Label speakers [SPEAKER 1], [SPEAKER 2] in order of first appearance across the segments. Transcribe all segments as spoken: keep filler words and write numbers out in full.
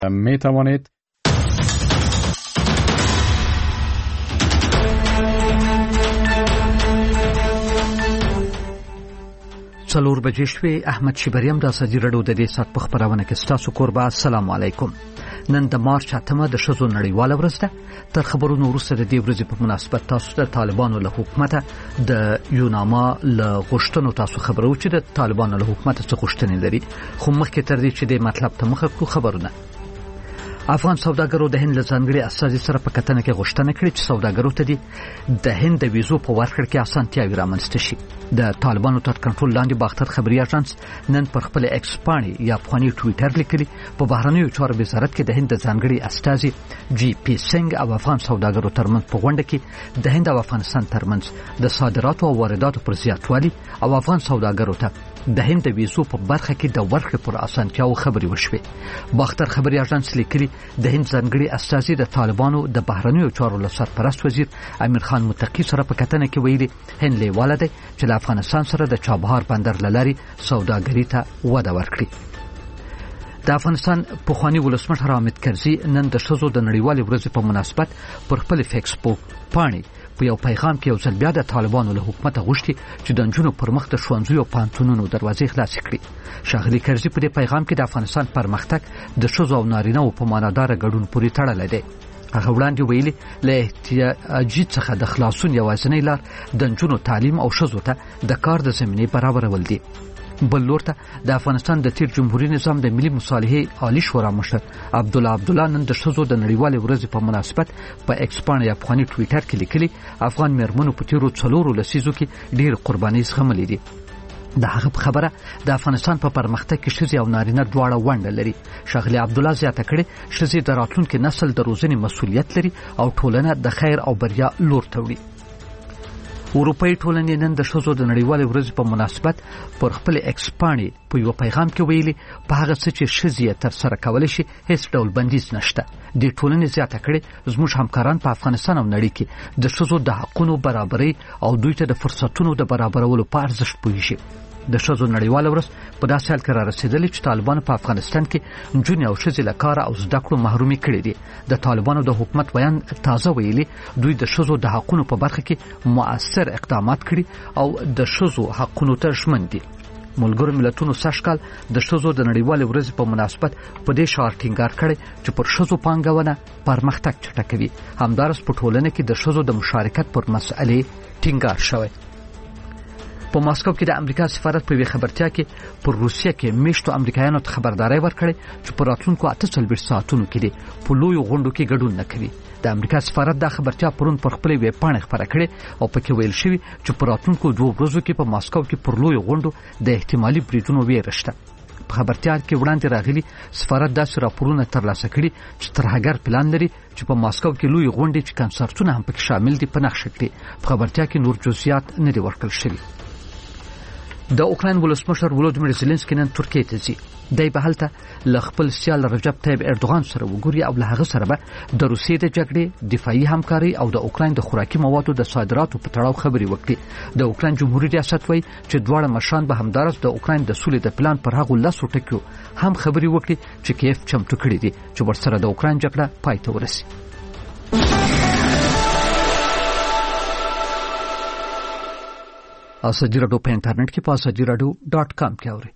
[SPEAKER 1] می توانید
[SPEAKER 2] څلور بجې شوې. احمد شیبریم د ازادي راډیو د دې سات په خبرونه کې ستاسو کوربه. السلام علیکم. نن د مارچ اتمه د ښځو نړیواله ورځ ده. تر خبرونو وروسته د دې ورځې په مناسبت تاسو د طالبانو له حکومته د یوناما له غوښتنو تاسو خبرو چې د طالبانو له حکومته څه غوښتنې لري. خو مخکې تر دې چې د مطلب ته مخه کړو خبرونه. افغان سوداګرو د هند له ځانګړي استازي سره په کتنه کې غوښتنه کړې چې سوداګرو ته د هند د ویزو په ورکړه کې اسانتیاوې رامنځته شي. د طالبانو تر کنټرول لاندې باختر خبري اژانس نن پر خپل ایکس پاڼې یا افغاني ټویټر لیکلي په بهرنیو چارو وزارت کې د هند د ځانګړي استازي جی پی سنگ او افغان سوداګرو ترمنځ په غونډه کې د هند او افغانستان ترمنځ د صادراتو او وارداتو پر زیاتوالي او افغان سوداګرو ته د هند د ویزو په برخه کې د ورکړې پر اسانتیاو خبري وشوې. باختر خبري اژانس لیکلي د هند ځانګړي استازي د طالبانو د بهرنیو چارو له سرپرست وزیر امیر خان متقی سره په کتنه کې ویلي هند لیواله دی چې له افغانستان سره د چابهار بندر لاري سوداګري ته وده ورکړي. د افغانستان پخوانی ولسمشر حامد کرزي نن د ښځو د نړیوالې ورځې په مناسبت پر خپل فیسبوک پاڼې په یو پیغام کې یو ځل بیا د طالبانو له حکومته غوښتي چې د نجونو پر مخ د ښوونځیو او پوهنتونونو دروازې خلاصې کړي. ښاغلي کرزي په دې پیغام کې د افغانستان پرمختګ د ښځو او نارینه‌و په معناداره ګډون پورې تړلی دی. هغه وړاندې ویلي له احتیاجي څخه د خلاصون یوازینۍ لار د نجونو تعلیم او ښځو ته د کار د زمینې برابرول دي. بل لور ته د افغانستان د تیر جمهوریت نظام د ملي مصالحې عالی شورا مشر عبدالله عبدالله نن د ښځو د نړیوالې ورځې په مناسبت په ایکس پاڼې یا افغاني ټویټر کې لیکلي افغان مېرمنو په تیرو څلورو لسیزو کې ډېر قربانۍ زغملې دي. د هغه په خبره د افغانستان په پرمختګ کې ښځې او نارینه دواړه ونډه لري. ښاغلي عبدالله زیاته کړې ښځې د راتلونکي نسل د روزنې مسؤلیت لري او ټولنه د خیر او بریا لور ته وړي. اروپایي ټولنې نن د ښځو د نړیوالې ورځې په مناسبت پر خپل ایکس پاڼې په یو پیغام کې ویلي په هغه څه چې ښځې یې ترسره کولی شي هیڅ ډول بندیز نشته. د ټولنې زیاته کړې زموږ همکاران په افغانستان او نړۍ کې د ښځو د حقونو برابرۍ او دوی ته د فرصتونو د برابرولو په ارزښت پوهیږي. د ښځو نړیواله ورځ په داسې حال کې را رسېدلې چې طالبانو په افغانستان کې نجونې او ښځې له کاره او زده کړو محرومې کړې دي. د طالبانو د حکومت بیان تازه ویلي دوی د ښځو د حقونو په برخه کې مؤثر اقدامات کړي او د ښځو حقونو ته ژمن دي. ملګرو ملتونو سږکال د ښځو د نړیوالې ورځې په مناسبت په دې شعار ټینګار کړی چې پر ښځو پانګونه پرمختګ چټکوي. همدارس په ټولنه کې د ښځو د مشارکت پر مسئلې ټینګار شوی. په ماسکو کې د امریکا سفارت په خبرتیا کې پر روسیه کې میشتو امریکایانو ته خبرداري ورکړې چې په راتلونکو اته څلوېښت ساعتونو کې په لویو غونډو کې ګډون نه کوي. د امریکا سفارت دا خبرتیا پرون پر خپل ویب پاڼه خبره کړې او پکې ویل شوی چې په راتلونکو دوه ورځو کې په ماسکو کې پر لویو غونډو د احتمالي بریدونو ویره شته. په خبرتیا کې وړاندې راغلي سفارت داسې راپورونه ترلاسه کړي چې ترهګر پلان لري چې په ماسکو کې لوی غونډې چې کنسرتونه هم پکې شامل دي په نقشه کړي. په خبرتیا کې نور جزئیات نه دي ورکړل شوي. د اوکراین ولسمشر ولودیمیر زيلنسکي نن ترکیه ته ځي. دی به هلته له خپل سیال رجب طیب اردوغان سره وګوري او له هغه سره به د روسیې د جګړې دفاعي همکاري او د اوکراین د خوراکي موادو د صادراتو په تړاو خبرې وکړي. د اوکراین جمهوریت ریاست وایي چې دواړه مشران به همدارس د اوکراین د سولې د پلان پر هغو لسو ټکیو هم خبرې وکړي چې کیف چمتو کړي دي چې ورسره د اوکراین جګړه پای ته ورسي. ازادي راډیو په انټرنیټ کې په ازادي راډیو ډاټ کام کې اورئ.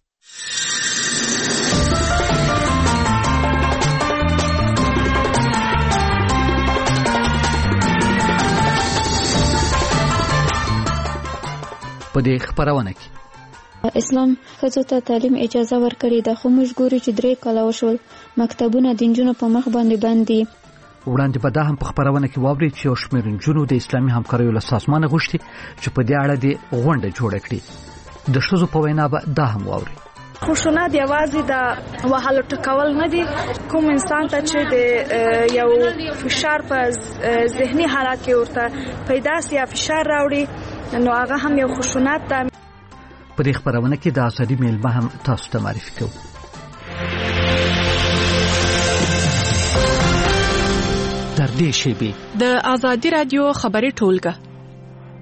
[SPEAKER 2] په دې خبرونه کې
[SPEAKER 3] اسلام ښځو ته تعلیم اجازه ورکړې ده خو موږ ګورو چې درې کاله وشول مکتبونه د نجونو په مخ باندې بند دي.
[SPEAKER 2] وړاندې به دا هم په خبرونه کې واورئ چې یو شمېر نجونو د اسلامي همکاریو له سازمانه غوښتي چې په دې اړه د غونډه جوړه کړي. د ښځو په وینا به دا هم واورئ.
[SPEAKER 4] خشونت یوازې د وهلو ټکول نه دي. کوم انسان ته چې د یو فشار په ذهني حالت کې ورته پیدا سي یا فشار راوړي نو هغه هم یو خشونت ده.
[SPEAKER 2] په دې خبرونه کې د ازادي میلمه هم تاسو ته معرفي کوو. تر دې شیبې
[SPEAKER 5] د ازادي رادیو خبري ټولګه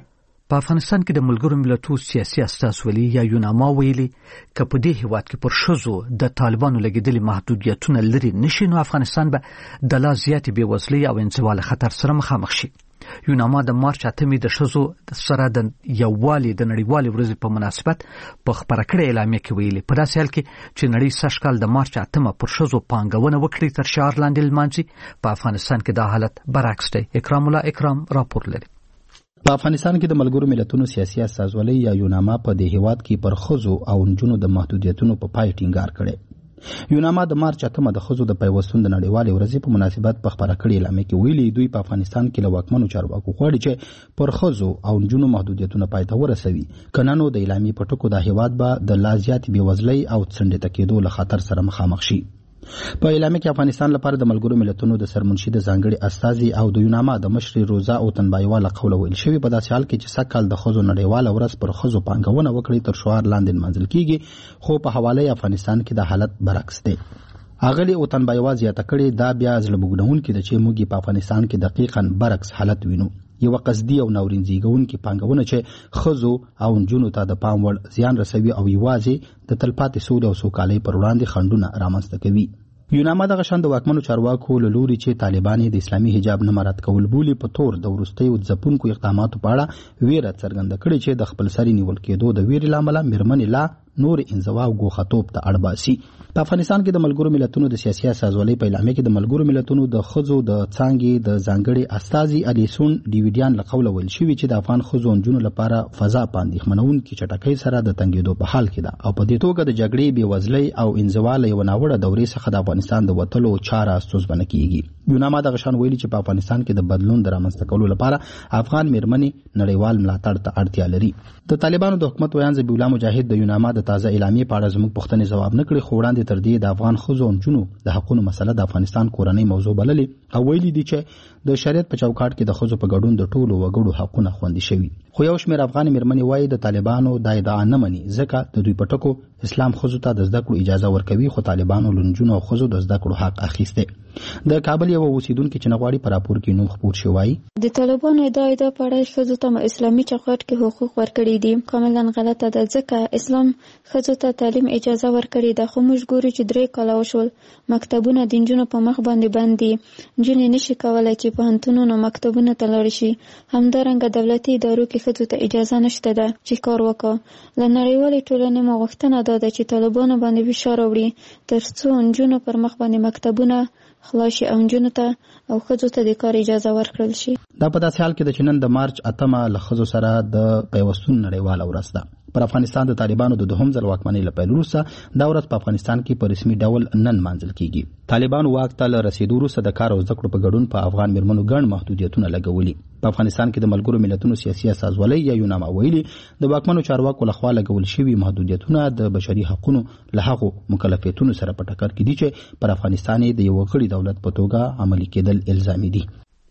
[SPEAKER 2] په افغانستان کې د ملګرو ملتونو سیاسي استازولي یا یوناما ویلي چې په دې هیواد کې پر ښځو د طالبانو لګیدلي محدودیتونه لري نشي نو افغانستان به د لا زیاتې بېوزلۍ او انزوا له خطر سره مخامخ شي. یوناما د مارچ اتمې د ښځو سره د یووالي د نړیوالې ورځې په مناسبت په خپره کړې اعلامیه کې ویلي په داسې حال کې چې نړۍ سږ کال د مارچ اتمه پر ښځو پانګونه وکړي تر شعار لاندې لمانځي، په افغانستان کې دا حالت برعکس دی. اکرام الله اکرام راپور لري.
[SPEAKER 1] په افغانستان کې د ملګرو ملتونو سیاسي استازولۍ یا یوناما په دې هیواد کې پر ښځو او نجونو د محدودیتونو په پای ټینګار کړی. یوناما د مارچ اتمه د ښځو د پیوستون د نړیوالې ورځې په مناسبت په خپره کړې اعلامیه کې ویلي دوی په افغانستان کې له واکمنو چارواکو غواړي چې پر ښځو او نجونو محدودیتونه پای ته ورسوي، کنه نو د اعلامیې په ټکو د هیواد به د لا زیاتې بېوزلۍ او څنډې کېدو له خطر سره مخامخ شي. په اعلامیه کې افغانستان لپاره د ملګرو ملتونو د سرمنشي د ځانګړي استازي او د یوناما د مشرې روزا او تنبایوا له قوله ویل شوي په داسې حال کې چې سږ کال د ښځو نړیواله ورځ پر ښځو پانګونه وکړي تر شعار لاندې لمانځل کیږي، خو په حواله افغانستان کې د حالت برعکس دی. اغلی او تنبایوا زیاته کړي دا بیا زړه بوږنونکي ده چې موږ په افغانستان کې دقیقاً برعکس حالت وینو، یو قصدي او ناورین زیږونکي پانګونه چې ښځو او نجونو ته د پام وړ زیان رسوي او یوازې د تلپاتې سولې او سوکالۍ پر وړاندې خنډونه رامنځته کوي. یوناما دغه شان د واکمنو چارواکو له لوري چې طالبان د اسلامي حجاب نه مراعات کول بولي په تور د وروستیو ځپونکو اقداماتو په اړه ویره څرګنده کړې چې د خپل سري نیول کېدو د ویرې له امله مېرمنې لا نور انزوا او ګوښتوب ته اړ باسي. په افغانستان کې د ملګرو ملتونو د سیاسي استازولۍ په اعلامیه کې د ملګرو ملتونو د ښځو د څانګې د ځانګړي استازي الیسون ډیویډیان له قوله ویل شوي چې د افغان ښځو او نجونو لپاره فضا په اندېښمنونکي چټکۍ سره د تنګېدو په حال کې ده او په دې توګه د جګړې بېوزلۍ او انزوا له یوه ناوړه دورې څخه د افغانستان د وتلو چاره ستونزمنه کیږي. یوناما دغه شان ویلي چې په افغانستان کې د بدلون د رامنځته کولو لپاره افغان مېرمنې نړیوال ملاتړ ته اړتیا لري. د طالبانو د حکومت ویان ذبیح الله مجاهد د یوناما د تازه اعلامیې په اړه زموږ پوښتنې ځواب نه کړي، خو وړاندې تر دې د افغان ښځو او نجونو د حقونو مسله د افغانستان کورنۍ موضوع بللې او ویلي دي چې د شریعت په چوکاټ کې د ښځو په ګډون د ټولو وګړو حقونه خوندي شوي. خو یو شمېر افغان مېرمنې وایي د طالبانو دا ادعا نه مني ځکه د دوی په ټکو اسلام ښځو ته د زده کړو اجازه ورکوي، خو طالبانو له نجونو او ښځو د زده کړو حق اخیستی. د کابل یو اوسیدونکي چې نه غواړي په راپور کې نوم خپور شي وایي
[SPEAKER 3] د طالبانو ادعا ادعا په اړه ښځو ته اسلامي چوکاټ کې حقوق ورکړي دي کاملا غلطه ده، ځکه اسلام ښځو ته تعلیم اجازه ورکړي ده، خو موږ ګورو چې درې کاله وشول مکتبونه د نجونو په مخ باندې بند دي، نجونې نشي کولی چې پوهنتونونو مکتبونو ته لاړې شي. همدارنګه دولتي ادارو کې ښځو ته اجازه نشته ده چې کار وکړي. له نړیوالې ټولنې مو غوښتنه دا ده چې طالبانو باندې فشار راوړي تر څو نجونو پر مخ باندې مکتبونه خلاص شي او نجونو ته او ښځو ته د کار اجازه ورکړل شي.
[SPEAKER 1] دا په داسې حال کې د چې نن د مارچ اتمه له ښځو سره د پیوستون نړیواله ورځ ده. پر افغانستان د طالبانو د دوهم ځل واکمنۍ له پیل وروسته دا ورځ په افغانستان کې په رسمي ډول نن مانځل کیږي. طالبانو واک ته له رسېدو وروسته د کار او زده کړو په ګډون په افغان مېرمنو ګڼ محدودیتونه لګولي. په افغانستان کې د ملګرو ملتونو سیاسي استازولۍ یا یوناما ویلي د واکمنو چارواکو لخوا لګول شوي محدودیتونه د بشري حقونو له هغو مکلفیتونو سره په ټکر کې دي چې پر افغانستان د یو غړي دولت په توګه عملي کېدل الزامي دي.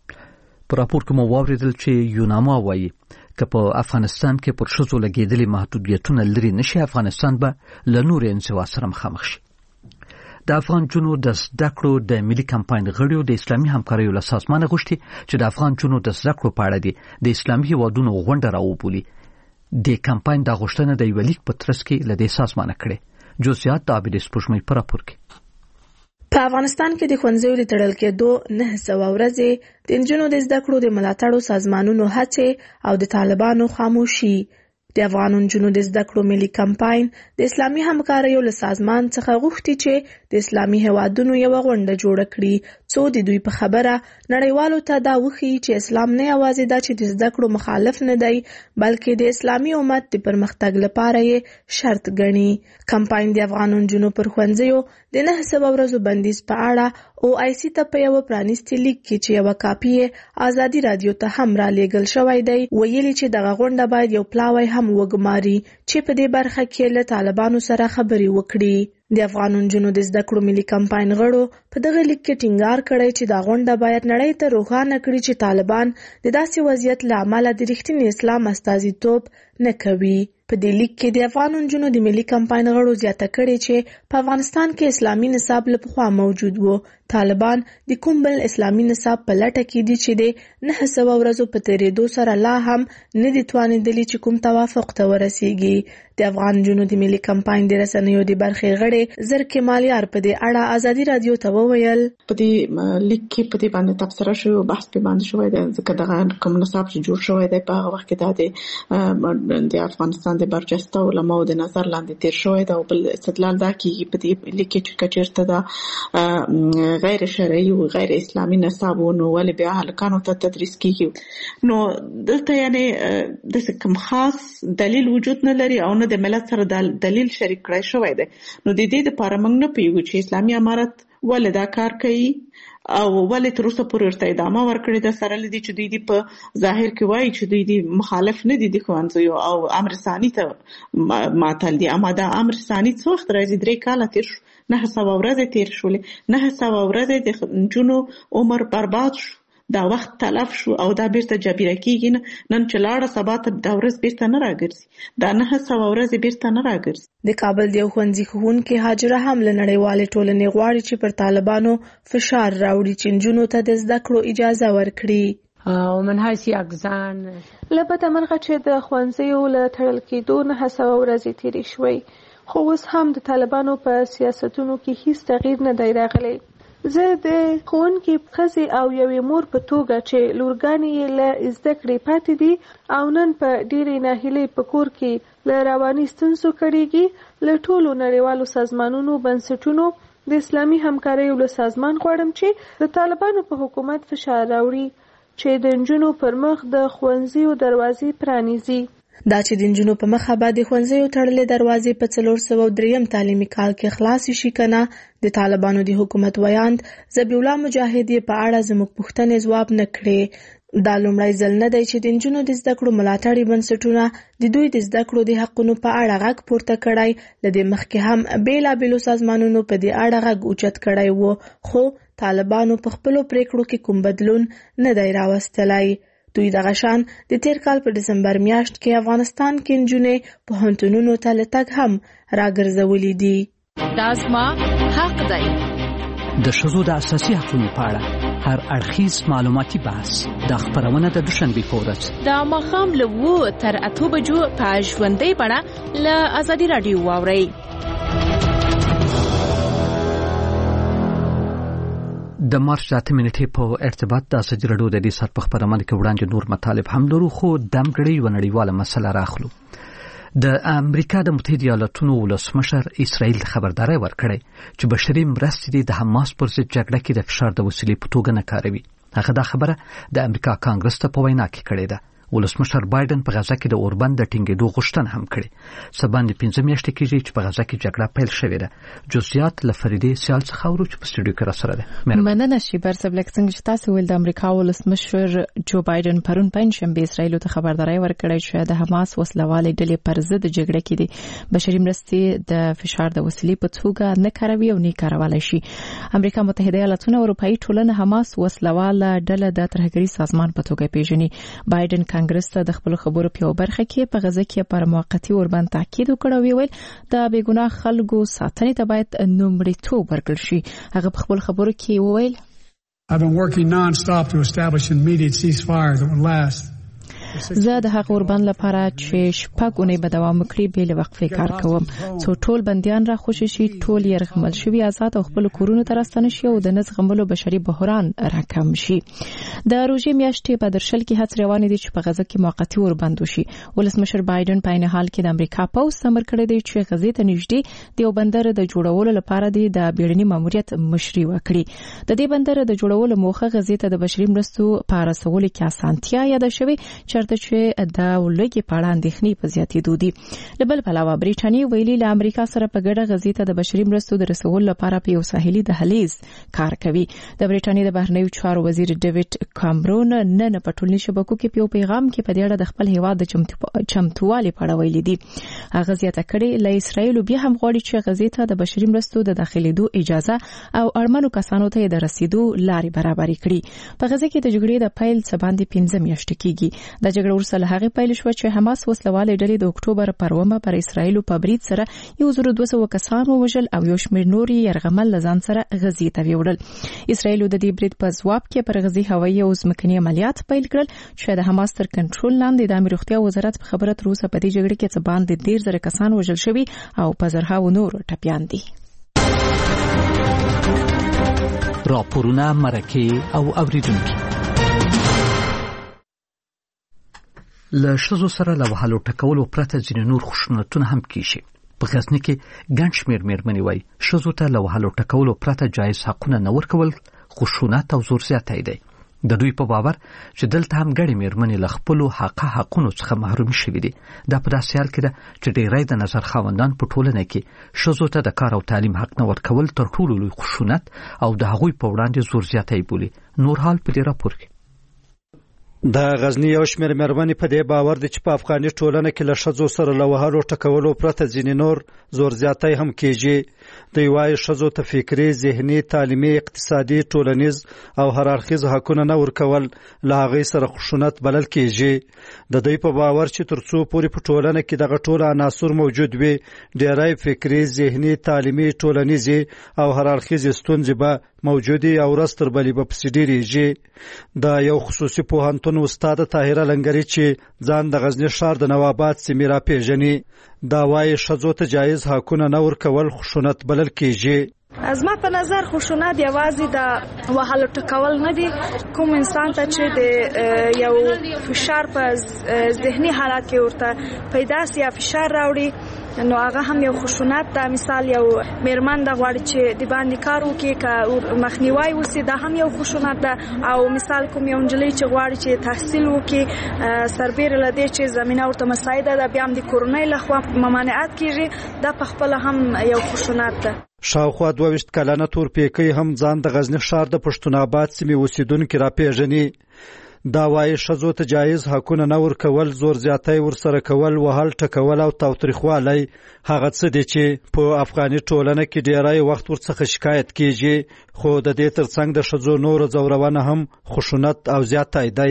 [SPEAKER 2] په راپور کې مو واوریدل چې یوناما وایي که په افغانستان کې پر ښځو لګېدلي محدودیتونه لرې نشي افغانستان به له نورې انزوا سره مخامخ شي. د افغان جنو د زده کړو د ملي کمپاین غړیو د اسلامي همکاریو له سازمانه غوښتي چې د افغان جنو د زده کړو په اړه دي د اسلامي هیوادونو غونډه راوبولي. د کمپاین د غوښتنه د یو لیک په ترڅ کې له دې سازمانه کړي. جزئیات د عابد سپوږمۍ په راپور کې.
[SPEAKER 5] په افغانستان کې د ښوونځیو د تړل کېدو نه سوه ورځې د نجونو د زده کړو د ملاتړو سازمانونو هڅې او د طالبانو خاموشي. د افغان نجونو د زده کړو ملي کمپاین د اسلامي همکاریو له سازمان څخه غوښتي چې د اسلامي هیوادونو یوه غونډه جوړه کړي څو د دوی په خبره نړیوالو ته دا وښیي چې اسلام نه یوازې دا چې د زده کړو مخالف نه دی بلکې د اسلامي امت د پرمختګ لپاره یې شرط ګڼي. کمپاین د افغان نجونو پر ښوونځیو د نه سوه ورځو بندیز په اړه او آی سی ته په یوه پرانیستي لیک کې چې یوه کاپي یې ازادي رادیو ته هم را لیږل شوی دی ویلي چې دغه غونډه باید یو پلاوی هم وګماري چې په دې برخه کې له طالبانو سره خبرې وکړي. د افغان نجونو د زده کړو ملي کمپاین غړو په دغه لیک کې ټینګار کړی چې دا غونډه باید نړۍ ته روښانه کړي چې طالبان د داسې وضعیت له امله د رښتیني اسلام استازیتوب نه کوي. په دې لیک کې د افغان نجونو د ملي کمپاین غړو زیاته کړې چې په افغانستان کې اسلامي نصاب له پخوا موجود وو. طالبان د کوم بل اسلامي نصاب په لټه کې دي چې د نه سوه ورځو په تیریدو سره لا هم نه دي توانېدلي چې کوم توافق ته ورسیږي. د افغان نجونو د ملي کمپاین د رسنیو د برخې غړي زرکې مالیار په دې اړه ازادي رادیو ته وویل
[SPEAKER 6] په دې لیک کې په دې باندې تبصره شوی بحث په باندې شوی دی ځکه دغه کوم نصاب چې جوړ شوی دی په هغه وخت کې دا د افغانستان د برجسته علماو د نظر لاندې تیر شوی دی او بل استدلال دا کیږي په دې لیک کې چې کچېرته دا غیر شرعي او غیر اسلامي نصاب نو ولې بیا هلکانو ته تدریس کیږي. نو دلته یعنی د کوم خاص دلیل وجود نه لري او نه د ملت سره د دلیل شریک کړی شوی دی. نو د دې لپاره موږ نه پیږو چې اسلامي امارت ولې دا کار کوي او ولې تر اوسه پورې ورته ادامه ورکړې ده سره لدی چې دوی په ظاهر کې وایي چې دوی د مخالف نه دي د ښوونځیو او امر ثاني ته معطل دي. اما دا امر ثاني څو وخت راځي؟ درې کاله تیر شو، نه سوه ورځې تیر شولې، نه سوه ورځې د نجونو عمر برباد شو، دا وخت تلف شو او دا بیرته جبیره کیږي. نن چې لاړه سبا ته دا ورځ بیرته نه راګرځي، دا نه سوه ورځې بیرته نه راګرځي.
[SPEAKER 5] د کابل د یو ښوونځي ښوونکې هاجره هم له نړیوالې ټولنې غواړي چې پر طالبانو فشار راوړي چې نجونو ته د زده کړو اجازه ورکړي.
[SPEAKER 7] او منهای یک زن
[SPEAKER 8] له بده مرغه چې د ښوونځیو له تړل کېدو نه سوه ورځې تېرې شوې، خو اوس هم د طالبانو په سیاستونو کې هیڅ تغییر نه دی راغلی. زه د ښوونکې ښځې او یوې مور په توګه چې لورګانې یې له زده کړې پاتې دي او نن په ډېرې ناهیلۍ په کور کې له رواني ستونزو کړېږي، له ټولو نړیوالو سازمانونو بنسټونو د اسلامي همکاریو له سازمان غواړم چې د طالبانو په حکومت فشار راوړي چې د نجونو پر مخ د ښوونځیو دروازې پرانیزي.
[SPEAKER 5] دا چې د نجونو په مخه به د ښوونځیو تړلې دروازې په څلور سوه دریم تعلیمي کال کې خلاص شي کنه، د طالبانو د حکومت ویاند ذبیح الله مجاهد په اړه زموږ پوښتنې ځواب نه کړې. دا لومړی ځل نه دی چې د نجونو د زده کړو ملاتړي بنسټونه د دوی د زده کړو د حقونو په اړه غږ پورته کړی. له دې مخکې هم بېلابېلو سازمانونو په دې اړه غږ اوچت کړی و، خو طالبانو په خپلو پریکړو کې کوم بدلون نه دی راوستلی. دوی دغه شان د تیر کال په دسمبر میاشت کې افغانستان کې نجونې پوهنتونونو ته له تګ هم راګرځولې دي.
[SPEAKER 9] دا زما حق دی.
[SPEAKER 2] د ښځو د اساسي حقوقو په اړه هر اړخیز معلوماتي بحث د خبرونه د دوشنبې په ورځ
[SPEAKER 9] د ماښام له اووه تر اتو بجو په ژوندۍ بڼه له ازادي راډیو واورئ.
[SPEAKER 2] د مارچ اته نیټې په ارتباط د ازادي راډیو د دې سات په خبرونه کې وړاندې نور مطالب هم لرو، خو دمګړی یو نړیواله مسله راخلو. د امریکا د متحده ایالاتونو ولسمشر اسرائیل خبرداري ورکړې چې بشري مرستې د حماس پر ضد جګړه کې د فشار د وسیلې په توګه نه کاروي. هغه دا خبره د امریکا کانګرس ته په وینا کې کړې ده. ولسمشر بایدن په غزا کې د اوربند د ټینګېدو غوښتنه هم کړې. سبا د پنځه میاشتې کېږي چې په غزا کې جګړه پیل شوې ده. جزئیات له فریدې سیال څخه اورو چې په سټوډیو کې راسره ده.
[SPEAKER 10] مننه شیبر سبلک څنګه چې تاسو ول د امریکا ولسمشر جو بایدن پرون پنځشنبه اسرائیل ته خبرداري ورکړې چې د حماس وسلوالې ډلې پر ضد جګړه کې دي بشري مرستې د فشار د وسیلې په توګه نه کاروي او نه کارولای شي. امریکا متحده ایالاتونه او اروپאי ټولنه حماس وسلواله ډله د ترهګري سازمان په توګه پیژني. بایدن کانګرس ته د خپل خبرو په برخه کې په غزا کې پر موقتی اوربند تاکید وکړ او ویل د بیګناه خلکو ساتنې ته باید لومړیتوب ورکړل شي. هغه په خپل خبرو کې وویل
[SPEAKER 11] I've been working non-stop to establish an immediate ceasefire that would last.
[SPEAKER 10] زه د هغه اوربند لپاره چې شپږ اونۍ به دوام وکړي بې له وقفې کار کوم څو ټول بندیان را خوشي شي، ټول یې رغمل شوي آزاد او خپل کورونو ته راستنه شي او د نه زغملو بشري بحران راکم شي. د روژې میاشتې په درشل کې هڅې روانې دي چې په غزه کې موقتی اوربند وشي. ولسمشر بایدن په عین حال کې د امریکا پوځ امر کړی دی چې غزې ته نږدې د یو بندر د جوړولو لپاره د بیړني ماموریت مشري وکړي. د دې بندر د جوړولو موخه غزې ته د بشري مرستو په رسولو کې اسانتیا یاد شوی چرته چې د ولګي په اړه اندېښنې په زیاتېدو دي. له بل پلوه بریټانیا ویلي له امریکا سره په ګډه غزې ته د بشري مرستو د رسولو لپاره په یو ساحلي دهلیز کار کوي. د بریټانیا د بهرنیو چارو وزیر ډیوډ کامرون نن په ټولنیزو شبکو کې په پیغام کې په دې اړه د خپل هیواد د چمتووالي په اړه ویلي دي. هغه زیاته کړې له اسرائیل بیا هم غواړي چې غزې ته د بشري مرستو د داخليدو اجازه او اړمنو کسانو ته د رسیدو لارې برابرې کړي. په غزه کې د جګړې د پیل څخه باندې پنځه میاشتې کېږي. د جګړه ورسره له هغې پیل شوه چې حماس وسلوالې ډلې د اکتوبر پر اوومه پر اسرائیلو په برید سره یو زر دوه سوه کسان ووژل او یو شمېر نور یې یرغمل له ځان سره غزې ته ویوړل. اسرائیلو د دې برید په ځواب کې پر غزې هوایي او ځمکني عملیات پیل کړل چې د حماس تر کنټرول لاندې د امیر روغتیا وزارت په خبره تر اوسه په دې جګړه کې څه باندې ډېر زره کسان وژل شوي او په زرهاوو نور ټپیان دي.
[SPEAKER 2] راپورونه، مرکې او اوریدونکي له ښځو سره له وهلو ټکولو پرته ځینې نور خشونتونه هم کیږي. په غزني کې ګڼ شمېر مېرمنې وایي ښځو ته له وهلو ټکولو پرته جایز حقونه نه ورکول خشونت او زور زیاتی دی. د دوی په باور چې دلته هم ګڼې مېرمنې له خپلو حقه حقونو څخه محرومې شوي دي. دا په داسې حال کې ده چې ډېری د نظر خاوندان په ټولنه کې ښځو ته د کار او تعلیم حق نه ورکول تر ټولو لوی خشونت او د هغوی په وړاندې زور زیاتی بولي. نور حال په دې راپور کې.
[SPEAKER 7] د غزنی یو شمېر مېرمنې په دې باور دي چې په افغاني ټولنه کې له ښځو سره له وهلو ټکولو پرته ځینې نور زور زیاتی هم کیږي. دوی وایي ښځو ته فکري، ذهني، تعلیمي، اقتصادي، ټولنیز او هر اړخیز حقونه نه ورکول له هغې سره خشونت بلل کیږي. د دوی په باور چې تر څو پورې په ټولنه کې دغه ټول عناصر موجود وي ډېری فکري، ذهني، تعلیمي، ټولنیزې او هر اړخیزې ستونزې به موجودي او ورځ تر بلې به پسې ډېرېږي. د یو خصوصي پوهنتون استاد طاهره لنګري چې ځان د غزني ښار د نواباد سیمې راپېژني دا وایي ښځو ته جایز حقونه نه ورکول خشونت بلل کیږي.
[SPEAKER 4] زما په نظر خشونت یوازې د وهلو ټکول نه دي. کوم انسان ته چې د یو فشار په ذهني حالت کې ورته پیدا سي یا فشار راوړي نو هغه هم یو خشونت ده. مثال یو مېرمن د غواړي چې د باندې کار وکړي که مخنیوي وسي دا هم یو خشونت ده. او مثال کوم یو نجلۍ چې غواړي چې تحصیل وکړي سربېره له دې چې زمینه ورته مساعده ده بیا هم د کورنۍ لخوا ممانعت کیږي دا په خپله هم یو خشونت ده.
[SPEAKER 7] شاوخوا دوه ویشت کلنه تورپیکۍ هم ځان د غزني ښار د پښتون آباد سیمې اوسیدونکي راپېژني. دا وایي ښځو ته جایز حقونه نه ورکول، زور زیاتی ورسره کول، وهل ټکول او تاوتریخوالی هغه څه دي چې په افغاني ټولنه کې ډېری وخت ورڅخه شکایت کیږي. خو د دې ترڅنګ د ښځو نور ځورونه هم خشونت او زیاتی دی.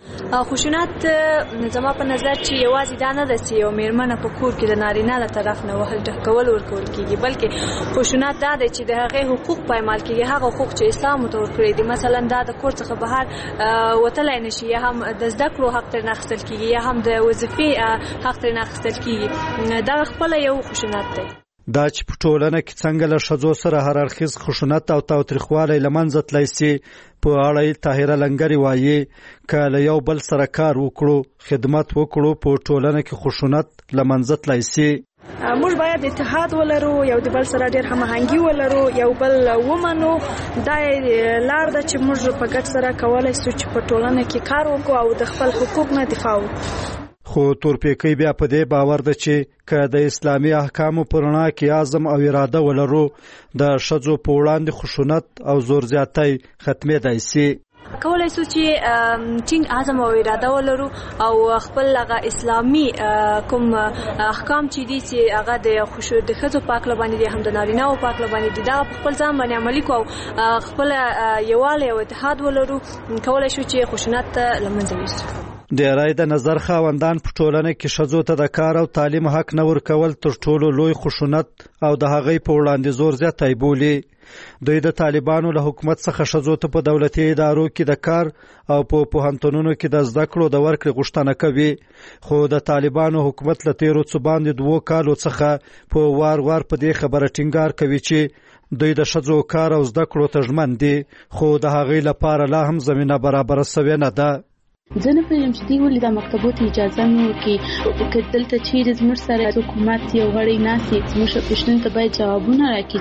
[SPEAKER 12] خشونت زما په نظر چې یوازې دا نه ده چې یو مېرمنه په کور کې د نارینه له طرف نه وهل ټکول ورکول کېږي بلکې خشونت دا دی چې د هغې حقوق پایمال کېږي هغه حقوق چې اسلام ورته ورکړي دي. مثلا دا د کور څخه بهر وتلی نه شي یا هم د زده کړو حق ترېنه اخیستل کېږي یا هم د وظیفې حق ترېنه اخیستل کېږي. دا خپله یو خشونت دی.
[SPEAKER 7] دا چې په ټولنه کې څنګه له ښځو سره هر اړخیز خشونت او تاوتریخوالی له منځه تللی سي په اړه یې طاهره لنګري وایي که له یو بل سره کار وکړو، خدمت وکړو، په ټولنه کې خشونت له منځه تللی سي.
[SPEAKER 4] موږ باید اتحاد ولرو، یو د بل سره ډېر هماهنګي ولرو، یو بل ومنو. دا لار ده چې موږ په ګډ سره کولی سو چې په ټولنه کې کار وکړو او د خپل حقوق نه دفاع وکړو.
[SPEAKER 7] خو تورپیکۍ بیا په دې باور ده چې که د اسلامي احکامو په رڼا کې عزم او اراده ولرو د ښځو په وړاندې خشونت او زور زیاتی ختمېدای سي.
[SPEAKER 12] کولای سو چې ټینګ عزم او اراده ولرو او خپل هغه اسلامي کوم احکام چې دي چې هغه د خوشو د ښځو په هکله باندې دي هم د نارینه‌و په هکله باندې دي دا په خپل ځان باندې عملي کړو او خپل یووالی او اتحاد ولرو کولای شو چې خشونت له منځه یوسو.
[SPEAKER 7] ډېری د نظر خاوندان په ټولنه کې ښځو ته د کار او تعلیم حق نه ورکول تر ټولو لوی خشونت او د هغې په وړاندې زور زیاتی بولي. دوی د طالبانو له حکومت څخه ښځو ته په دولتي ادارو کې د کار او په پوهنتونونو کې د زده کړو د ورکړې غوښتنه کوي. خو د طالبانو حکومت له تیرو څه باندې دوو کالو څخه په وار وار په دې خبره ټینګار کوي چې دوی د ښځو کار او زده کړو ته ژمن دي خو د هغې لپاره لا هم زمینه برابره سوې نه ده.
[SPEAKER 13] زه نه پوهېږم چې دوی ولې دا مکتبو ته اجازه نه ورکوي. که دلته چیرې زموږ سره حکومت یو غړی ناست وي زموږ پوښتنو ته باید جوابونه راکړي.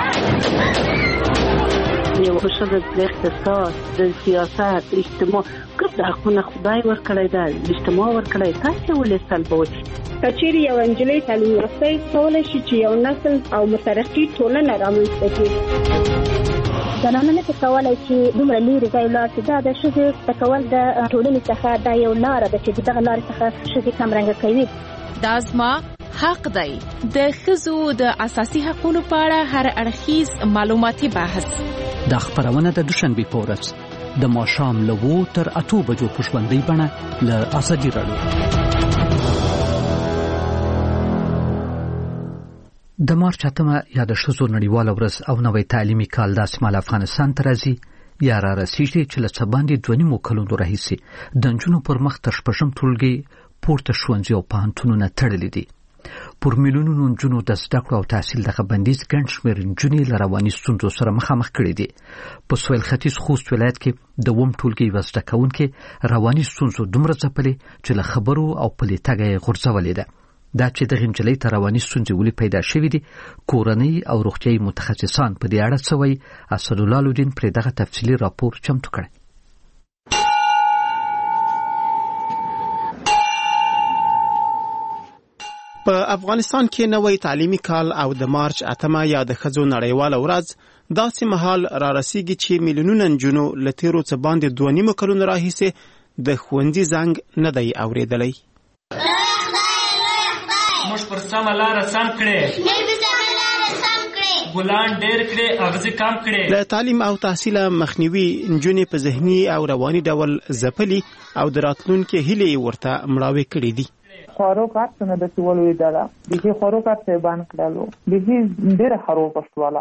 [SPEAKER 14] یو ښځه د اقتصاد، د سیاست، اجتماع ګډ حقونه خدای ورکړی ده، اجتماع ورکړی، تاسې ولې سلبوئ؟
[SPEAKER 15] که چیرې یوه نجلۍ تعلیم یافته کولی شي چې یو نسل او مترقي ټولنه رامنځته کړي.
[SPEAKER 16] زنانه نه کولی چې دومره لرې ځای ولاړ شي. دا د ښځې زده کول د ټولنې څخه دا یو لاره ده چې دغه لارې څخه ښځې کمرنګه کوي.
[SPEAKER 9] دا زما حق دی. د ښځو د اساسي حقونو په اړه هر اړخیز معلوماتي بحث.
[SPEAKER 2] دا خبرونه د دوشنبې په ورځ د ماښام له اوو تر اتو بجو په ژوندۍ بڼه له ازادي راډیو. د مارچ اتمه یا د ښځو نړیواله ورځ او نوی تعلیمي کال داسې مهال افغانستان ته راځي یا را رسیږي چې له څه باندې دوه نیمو کلونو راهیسې د نجونو پر مخ تر شپږم ټولګي پورته ښوونځي او پوهنتونونه تړلي دي. پر میلیونونو نجونو د زده کړو او تحصیل دغه بندیز ګڼ شمېر نجونې له رواني ستونزو سره مخامخ کړي دي. په سویل ختیځ خوست ولایت کې د اووم ټولګي یوه زده کوونکې رواني ستونزو دومره ځپلې چې له خبرو او پلي تګه یې غورځولې ده. دا چې دغې نجلۍ ته رواني ستونزې ولې پیدا شوې دي، کورنۍ او روغتیایي متخصصان په دې اړه څه وایي، اسدالله لودین پرې دغه تفصیلي راپور چمتو کړی.
[SPEAKER 17] په افغانستان کې نوی تعلیمي کال او د مارچ اتمه یا د ښځو نړیواله ورځ داسې مهال را رسیږي چې میلیونونه نجونو له تېرو څه باندې دوه نیمو کلونو راهیسې د ښوونځي زنګ نه دی اورېدلی.
[SPEAKER 18] موږ پر سمه لاره سم کړې، ګلان ډېر کړې، اغزي کم کړې.
[SPEAKER 17] له تعلیم او تحصیل مخنیوي نجونې په ذهني او رواني ډول ځپلي او د راتلونکي هیلې ورته مړاوې کړې دي.
[SPEAKER 19] خورو کار څنګه د سیولو اداره دغه خورو کار څه باندې کړلو دغه ډېر خرو پښتواله.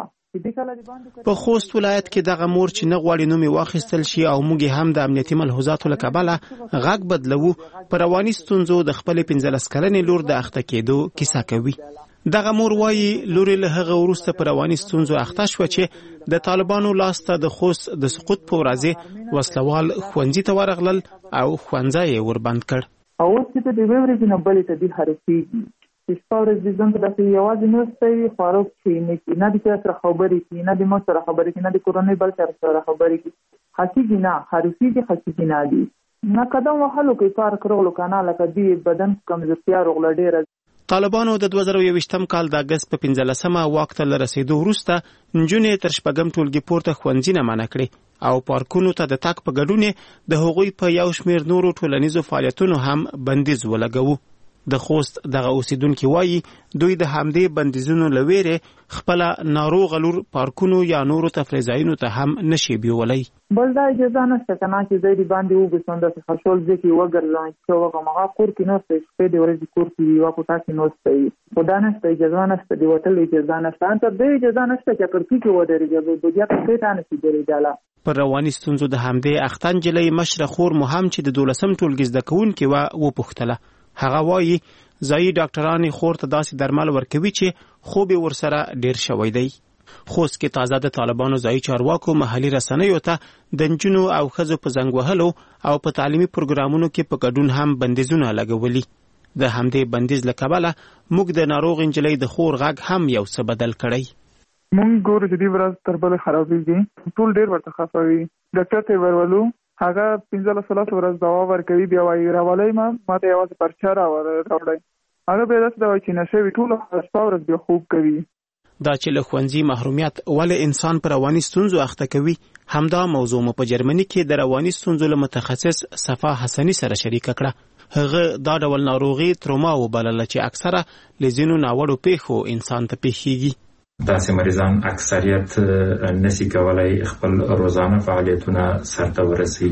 [SPEAKER 17] په خوست ولایت کې دغه مور چې نه غواړي نوم یې واخیستل شي او موږ هم د امنیتي ملحوظاتو له کبله غږ بدلوو، په رواني ستونزو د خپلې پنځلس کلنې لور د اخته کېدو کیسه کوي. دغه مور وایي لور له هغه وروسته په رواني ستونزو اخته شوه چې د طالبانو لاسته د خوست د سقوط په ورځې وسلوال ښوونځي ته ورغلل او ښوونځی یې وربند کړ.
[SPEAKER 19] او چې د دې ورځې نه بلې ته دي حرفيږي چې ستورز دې څنګه د یوازې نو ستې خارو چې نه دي سره خبرې کې نه دي مو سره خبرې کې نه دي کورونې بل سره خبرې کې حقيقي نه حرفيږي حقيقي نه دي نه قدم وهلو کې کار کړو کنه لکه دې بدن کمزورتیا رغله ډېر.
[SPEAKER 17] طالبانو د دوه زره یوویشتم کال د اګست په پنځلسمه واک ته رسیدو وروسته نجونې تر شپږم ټولګي پورته ښوونځي نه منع کړې او پارکونو ته د تګ په ګډون د هغوی په یو شمېر نورو ټولنیزو فعالیتونو هم بندیز ولګاوه. د خوست دغه اوسیدونکي وایي دوی د همدې بندیزونو له ویرې خپل ناروغه لور پارکونو یا نورو تفریح ځایونو ته هم نشي بیولای.
[SPEAKER 19] بل دا اجازه نشته کنه چې دوی باندې وګسند چې خپل ځکه وګرځي چې هغه مغا کور کې نو څه په دې ورځ کور کې یو کوټه کې نو څه خدا نشته اجازه نشته دی وټل اجازه نشته ان ته دې اجازه نشته چې پر کې ودرېږي د بیا په څه تانه چې درېداله.
[SPEAKER 17] پر رواني ستونزو د همدې اختن جلې مشره خور مهم چې د دولسم ټولګي زده کوونکي و و پختله. هغه وایي ځایي ډاکټرانې خور ته داسې درمل ورکوي چې خوب یې ورسره ډېر شوی دی. خوست کې تازه د طالبانو ځایي چارواکو محلي رسنیو ته د نجونو او ښځو په زنګ وهلو او په تعلیمي پروګرامونو کې په ګډون هم بندیزونه لګولي. د همدې بندیز له کبله موږ د ناروغ نجلۍ د خور غږ هم یو څه بدل کړی.
[SPEAKER 19] مونږ ګورو چې دې ورځ تر بلې خرابېږي، ټول ډېر ورته خفه وي. ډاکټر ته ورولو هغه پنځلس سلس ورځ دوا ورکوي، بیا وایي راولئ ما ما ته یوازې پرچه راوړئ. هغه بیا داسې دوا چې نشه وي ټوله شپه ورځ بیا خوب کوي.
[SPEAKER 17] دا چې له ښوونځي محرومیت ولې انسان په رواني ستونزو اخته کوي، همدا موضوع مو په جرمني کې د رواني ستونزو له متخصص صفا حسني سره شریکه کړه. هغه دا ډول ناروغي تروما وبلله چې اکثره له ځینو ناوړو پیښو انسان ته پیښیږي.
[SPEAKER 20] داسې مریضان اکثریت نسی کولای خپل روزانه فعالیتونه سرته ورسي،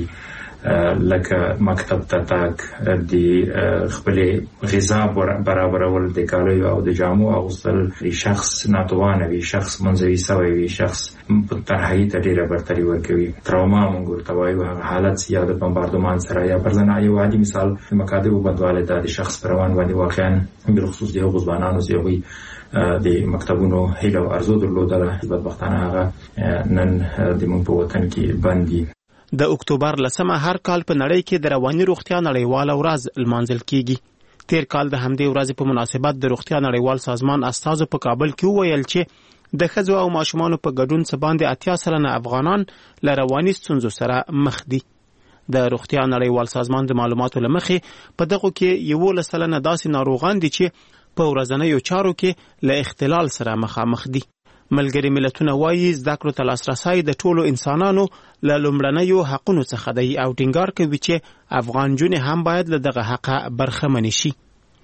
[SPEAKER 20] لکه مکتب ته تګ، د خپل غذا برابرول، د کالیو او د جامو اغوستل. شخص ناتوانه وي، شخص منزوي سوی وي، شخص په تنهایي ته ډېره برتري ورکوي. تروما موږ ورته وایو هغه حالت یا د بمباردمان سره یا پر ځای یو عادي مثال د مکاتبو بدواله د شخص پر روان باندې واقعا بالخصوص د هغو ځوانانو چې هغوی د مکتبونو هیله او ارزو درلودله، بدبختانه هغه نن د موږ په وطن کې بند دي.
[SPEAKER 17] د اکتوبر لسمه هر کال په نړۍ کې د رواني روغتیا نړیواله ورځ لمانځل کیږي. تیر کال د همدې ورځې په مناسبت د روغتیا نړیوال سازمان استازو په کابل کې وویل چې د ښځو او ماشومانو په ګډون څه باندې اتیا سلنه افغانان له رواني ستونزو سره مخ دي. د روغتیا نړیوال سازمان د معلوماتو له مخې په دغو کې یولس سلنه داسې ناروغان دي چې په ورځنیو چارو کې له اختلال سره مخامخ دي. ملګري ملتونه وایي زده کړو ته لاسرسی د ټولو انسانانو له لومړنیو حقونو څخه دی او ټینګار کوي چې افغان نجونې هم باید له دغه حقه برخمنې شي.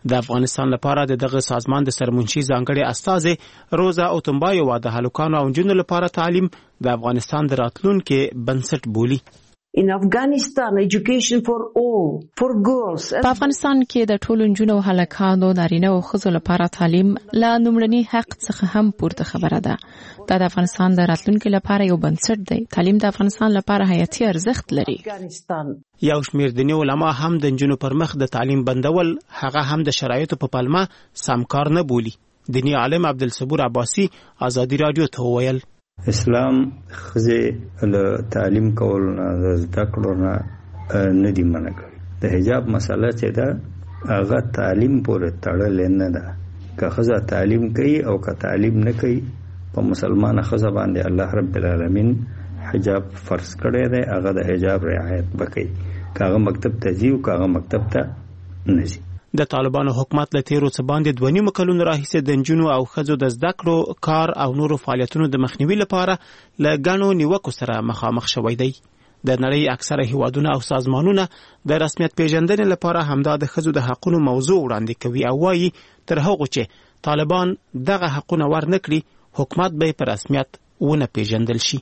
[SPEAKER 17] د افغانستان لپاره د دغه سازمان د سرمنشي ځانګړي استازي روزا اوتمبایو د هلکانو او نجونو لپاره تعلیم د افغانستان د راتلونکي بنسټ بولي.
[SPEAKER 21] In Afghanistan, education for all, for girls.
[SPEAKER 10] په افغانستان کې د ټولو نجونو او هلکانو نارینه او ښځو لپاره تعلیم لا نومړني حق څخه هم پورته خبره ده. دا د افغانستان د راتلونکي لپاره یو بنسټ دی. تعلیم د افغانستان لپاره حیاتي ارزښت لري.
[SPEAKER 17] یو شمېر دیني علما هم د نجونو پر مخ د تعلیم بندول هغه هم د شرایطو په پلمه سمکار نه بولي. دیني عالم عبدالصبور عباسي ازادي رادیو ته وویل
[SPEAKER 22] اسلام خزه له تعلیم کول نه زده کړو نه نه دی منع کوي. د حجاب مسله چې ده هغه تعلیم پورې تړلې نه ده. که خزه تعلیم کوي او که تعلیم نه کوي په مسلمان خزه باندې الله رب العالمین حجاب فرض کړی دی. هغه د حجاب رعایت وکړي. که هغه مکتب ته ځي او که هغه مکتب ته نه ځي.
[SPEAKER 17] د طالبانو حکومت له تیرو څه باندې دوه نیمو کلونو راهیسې د نجونو او ښځو د زده کړو کار او نورو فعالیتونو د مخنیوي لپاره له ګڼو نیوکو سره مخامخ شوی دی. د نړۍ اکثره هیوادونه او سازمانونه د رسمیت پیژندنې لپاره همدا د ښځو د حقونو موضوع وړاندې کوي او وایي تر هغو چې طالبان دغه حقونه ورنه کړي حکومت به په رسمیت ونه پیژندل شي.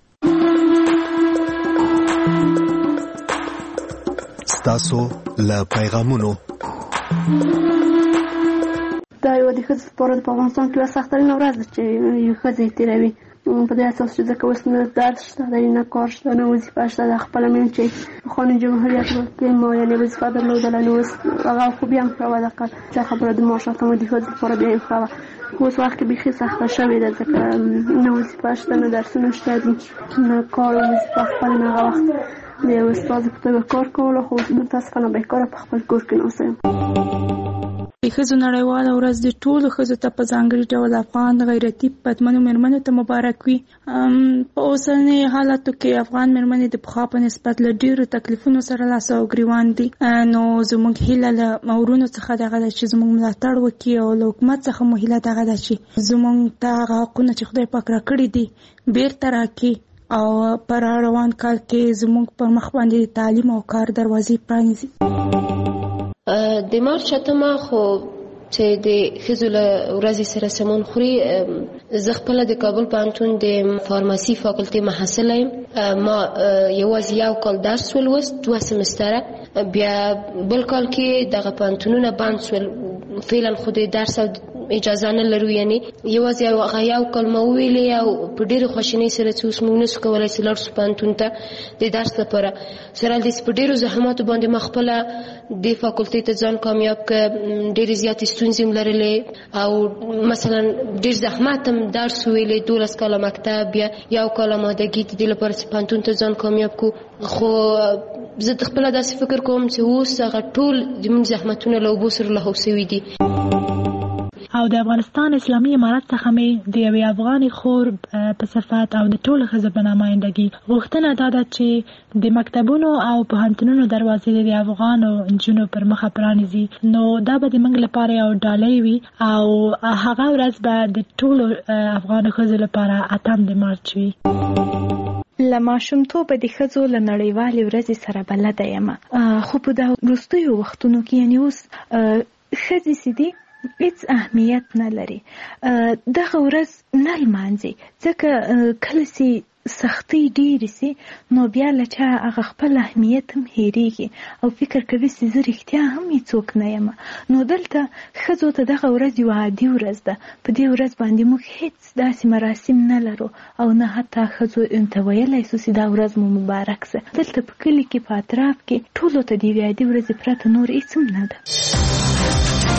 [SPEAKER 23] ستاسو له پیغامونو
[SPEAKER 13] دا یو د ښځو لپاره په افغانستان کې یوه سختترینه ورځ ده چې یو ښځه یې تېروي په دې اساس چې ځکه اوس نه درد شته دی، نه کار شته، نه وظیفه شته. د خپله مینه چې پخواني جمهوریت کې ما یعنې وظیفه درلودله نو اوس هغه خوبي هم ښه وه. دقه دا خبره د معاش اتمه د ښځو لپاره بیا هم ښه وه. خو اوس وخت کې بیخي سخته شوې ده ځکه نه وظیفه شته، نه درسونه شته دي، نه کار او وظیفه خپل نه هغه وخت د یو استاد په توګه کار کولو. خو متاسفانه بیکاره په خپل کور کې ناسته یم.
[SPEAKER 24] د ښځو نړیواله ورځ د ټولو ښځو ته په ځانګړي ډول افغان غیرتي پتمنو مېرمنو ته مبارک وي. په اوسني حالاتو کې افغان مېرمنې د پخوا په نسبت له ډېرو تکلیفونو سره لاس او ګریوان دي. نو زموږ هیله له ورونو څخه دغه ده چې زموږ ملاتړ وکړي او له حکومت څخه مو هیله دغه ده چې زموږ ته هغه حقونه چې خدای پاک راکړي دي بیرته راکړي او پر روان کال کې زموږ پر مخ باندې تعلیم او کار دروازې پرانیزي.
[SPEAKER 25] د مارچ اتمه خو چې د ښځو له ورځې سره سمون خوري. زه خپله د کابل پوهنتون د فارماسي فاکولټي محصله یم. ما یوازې یو کال درس ولوست، دوه سمستره. بیا بل کال کې دغه پوهنتونونه بند سول. فعلا خو د درس او اجازه نه لرو، یعنې یوازې هغه یو کال ما وویلې او په ډېرې خواشینۍ سره چې اوس موږ نسو کولی چې لاړ شو پوهنتون ته د درس لپاره. سره له دې په ډېرو زحماتو باندې ما خپله د فاکولټۍ ته ځان کامیاب کړ. ډېرې زیاتې ستونزې م لرلې او مثلا ډېر زحمت هم درس ویلې، دولس کاله مکتب، بیا یو کال آمادګي د دې لپاره چې پوهنتون ته ځان کامیاب کړو. خو زه د خپله داسې فکر کوم چې اوس هغه ټول زموږ زحمتونه له اوبو سره لاهو سوي دي.
[SPEAKER 26] او د افغانستان اسلامي امارت څخه مې د یوې افغاني خور په صفت او د ټولو ښځو په نمایندګي غوښتنه دا ده چې د مکتبونو او پوهنتونونو دروازې د افغانو نجونو پر مخه پرانیزي. نو دا به د موږ لپاره یو ډالۍ وي او هغه ورځ به د ټولو افغانو ښځو لپاره اتم د مارچ وي.
[SPEAKER 5] له ماشومتوبه د ښځو له نړیوالې ورځې سره بلده یم، خو په دغه وروستیو وختونو کې یعنې اوس ښځې چې دي هیڅ اهمیت نه لري. دغه ورځ نه لمانځي ځکه کله چې سختۍ ډېرې سي نو بیا له چا هغه خپل اهمیت هم هېرېږي او فکر کوي چې زه رښتیا هم هېڅوک نه یم. نو دلته ښځو ته دغه ورځ یوه عادي ورځ ده. په دې ورځ باندې موږ هیڅ داسې مراسم نه لرو او نه حتی ښځو ته ویلی سو چې دا ورځ مو مبارک سه. دلته په کلي کې په اطراف کې ټولو ته د یوې عادي ورځې پرته نور هېڅ هم نه ده.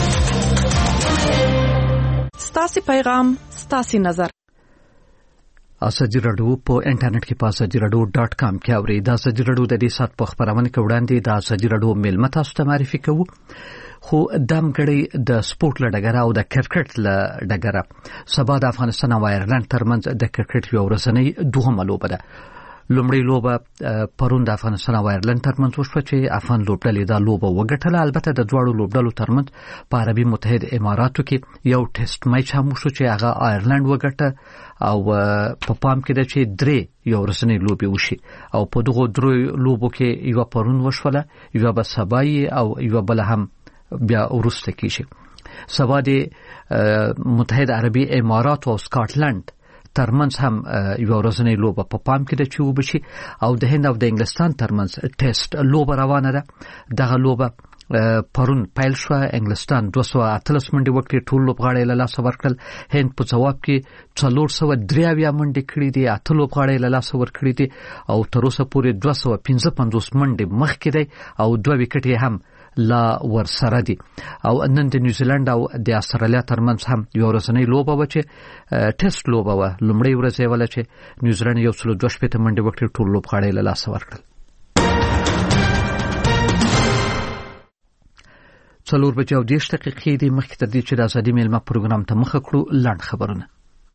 [SPEAKER 5] ستاسي پیغام ستاسي نظر.
[SPEAKER 2] اساجي رادیو په انټرنیټ کې په اساجي رادیو ډاټ کام کې اوري. دا اساجي رادیو د دې سات په خبرونه کې وړاندې د اساجي رادیو میلمه تاسو ته معرفي کوو. خو دم غړي د سپورت لډګره او د کرکټ لډګره سبا د افغانستان او ایرلند ترمنځ د کرکټ یو ورځنی دوهمه لوبه ده. لومړی لوبه پرون د افغانستان او ایرلند ترمنځ وشوه چې افغان لوبډلې دا لوبه وګټله. البته د دواړو لوبډلو ترمنځ په عربي متحد اماراتو کې یو ټیسټ میچ هم وشو چې هغه ایرلند وګټه او په پام کې ده چې درې یو ورځنۍ لوبې وشي او په دغو درې لوبو کې یوه پرون وشوله، یوه به سبا او یوه بله هم بیا وروسته کېږي. سبا د متحده عربي امارات او سکاټلند ترمنځ هم یو ورځنۍ لوبه په پا پام کې ده چې وبشي او د هند او د انګلستان ترمنځ ټیسټ لوبه روانه ده. دغه لوبه پرون پیل شو. انګلستان دوه سوه اتلس منډې وکړې، ټول لوبغاړي له لاسه ورکړل. هند په جواب کې څلور سوه درې اویا منډې کړې دي، اته لوبغاړي له لاسه ورکړي دي او تر اوسه پورې دوه سوه پنځه پنځوس منډې مخکې دی او دوه وکټې هم لا ورسره دي. او نن د نیوزیلند او د استرالیا ترمنځ هم یو ورځنۍ لوبه و چې ټیسټ لوبه و. لومړی ورځ یې ولا چې نیوزیلند یو سل دوه شپېته منډې وکړې، ټول لوبغاړي له لاسه ورکړل. څلور بجې او دېرش دقیقې دي. مخکې تر دې چې د ازادي میلمه پروګرام ته مخه کړو، لنډ خبرونه.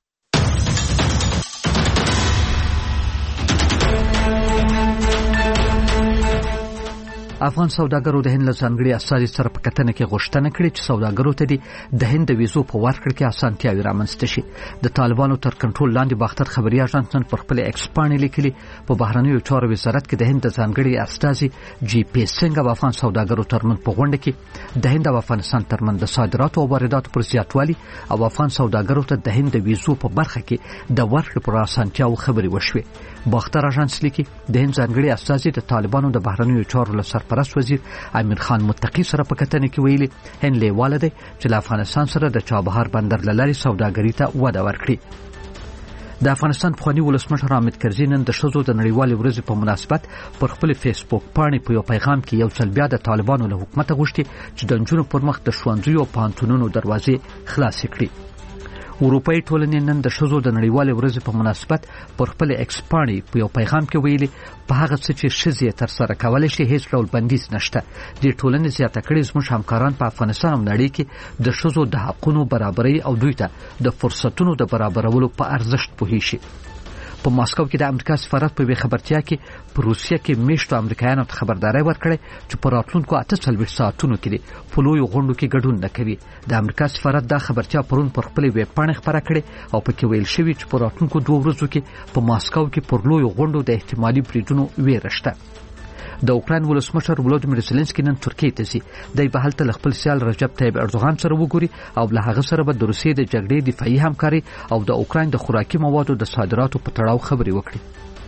[SPEAKER 2] افغان سوداګرو د هند له ځانګړي استازي سره په کتنه کې غوښتنه کړې چې سوداګرو ته د هند د ویزو په ورکړه کې اسانتیاوې رامنځته شي. د طالبانو تر کنټرول لاندې باختر خبري اژانس نن پر خپل ایکس پاڼې لیکلي په بهرنیو چارو وزارت کې د هند د ځانګړي استازي جی پی سنگ او افغان سوداګرو ترمنځ په غونډه کې د هند او افغانستان ترمنځ د صادراتو او وارداتو پر زیاتوالي او افغان سوداګرو ته د هند د ویزو په برخه کې د ورکړې پر اسانتیاو خبري وشوي. باختر اژانس لیکي د هند ځانګړي استازي د طالبانو د بهرنیو چارو له سرپرست وزیر امیر خان متقی سره په کتنه کې ویلي هند لیواله دی چې له افغانستان سره د چابهار بندر له لارې سوداګري ته وده ورکړي. د افغانستان پخوانی ولسمشر حامد کرزي نن د ښځو د نړیوالې ورځې په مناسبت پر خپل فیسبوک پاڼې په یو پیغام کې یو ځل بیا د طالبانو له حکومت غوښتي چې د نجونو پر مخ د ښوونځیو او پوهنتونونو دروازې خلاصې کړي. اروپאי ټولنې نن د ښځو د نړیوالې ورځې په مناسبت پر خپل ایکس پاڼې په یو پیغام کې ویلي په هغه څه چې ښځې ترسره کولی شي هیڅ ډول بندیز نشته. دې ټولنې زیاته کړې زموږ همکاران په افغانستان او نړۍ کې د ښځو د حقونو برابرۍ او دوی ته د فرصتونو د برابرولو په ارزښت پوهیږي. په ماسکو کې د امریکا سفارت په خبرتیا کې په روسیه کې میشتو امریکایانو ته خبرداري ورکړې چې په راتلونکو اته څلوېښت ساعتونو کې په لویو غونډو کې ګډون نه کوي. د امریکا سفارت دا خبرتیا پرون پر خپل ویب پاڼه خبره کړې او په کې ویل شوی چې په راتلونکو دوه ورځو کې په ماسکو کې پر لویو غونډو د احتمالي بریدونو ویره شته. د اوکراین ولسمشر ولودیمیر زيلنسکي نن ترکیه ته ځي. دی به هلته له خپل سیال رجب طیب اردوغان سره وګوري او له هغه سره به د روسیې د جګړې دفاعي همکاري او د اوکراین د خوراکي موادو د صادراتو په تړاو خبرې وکړي.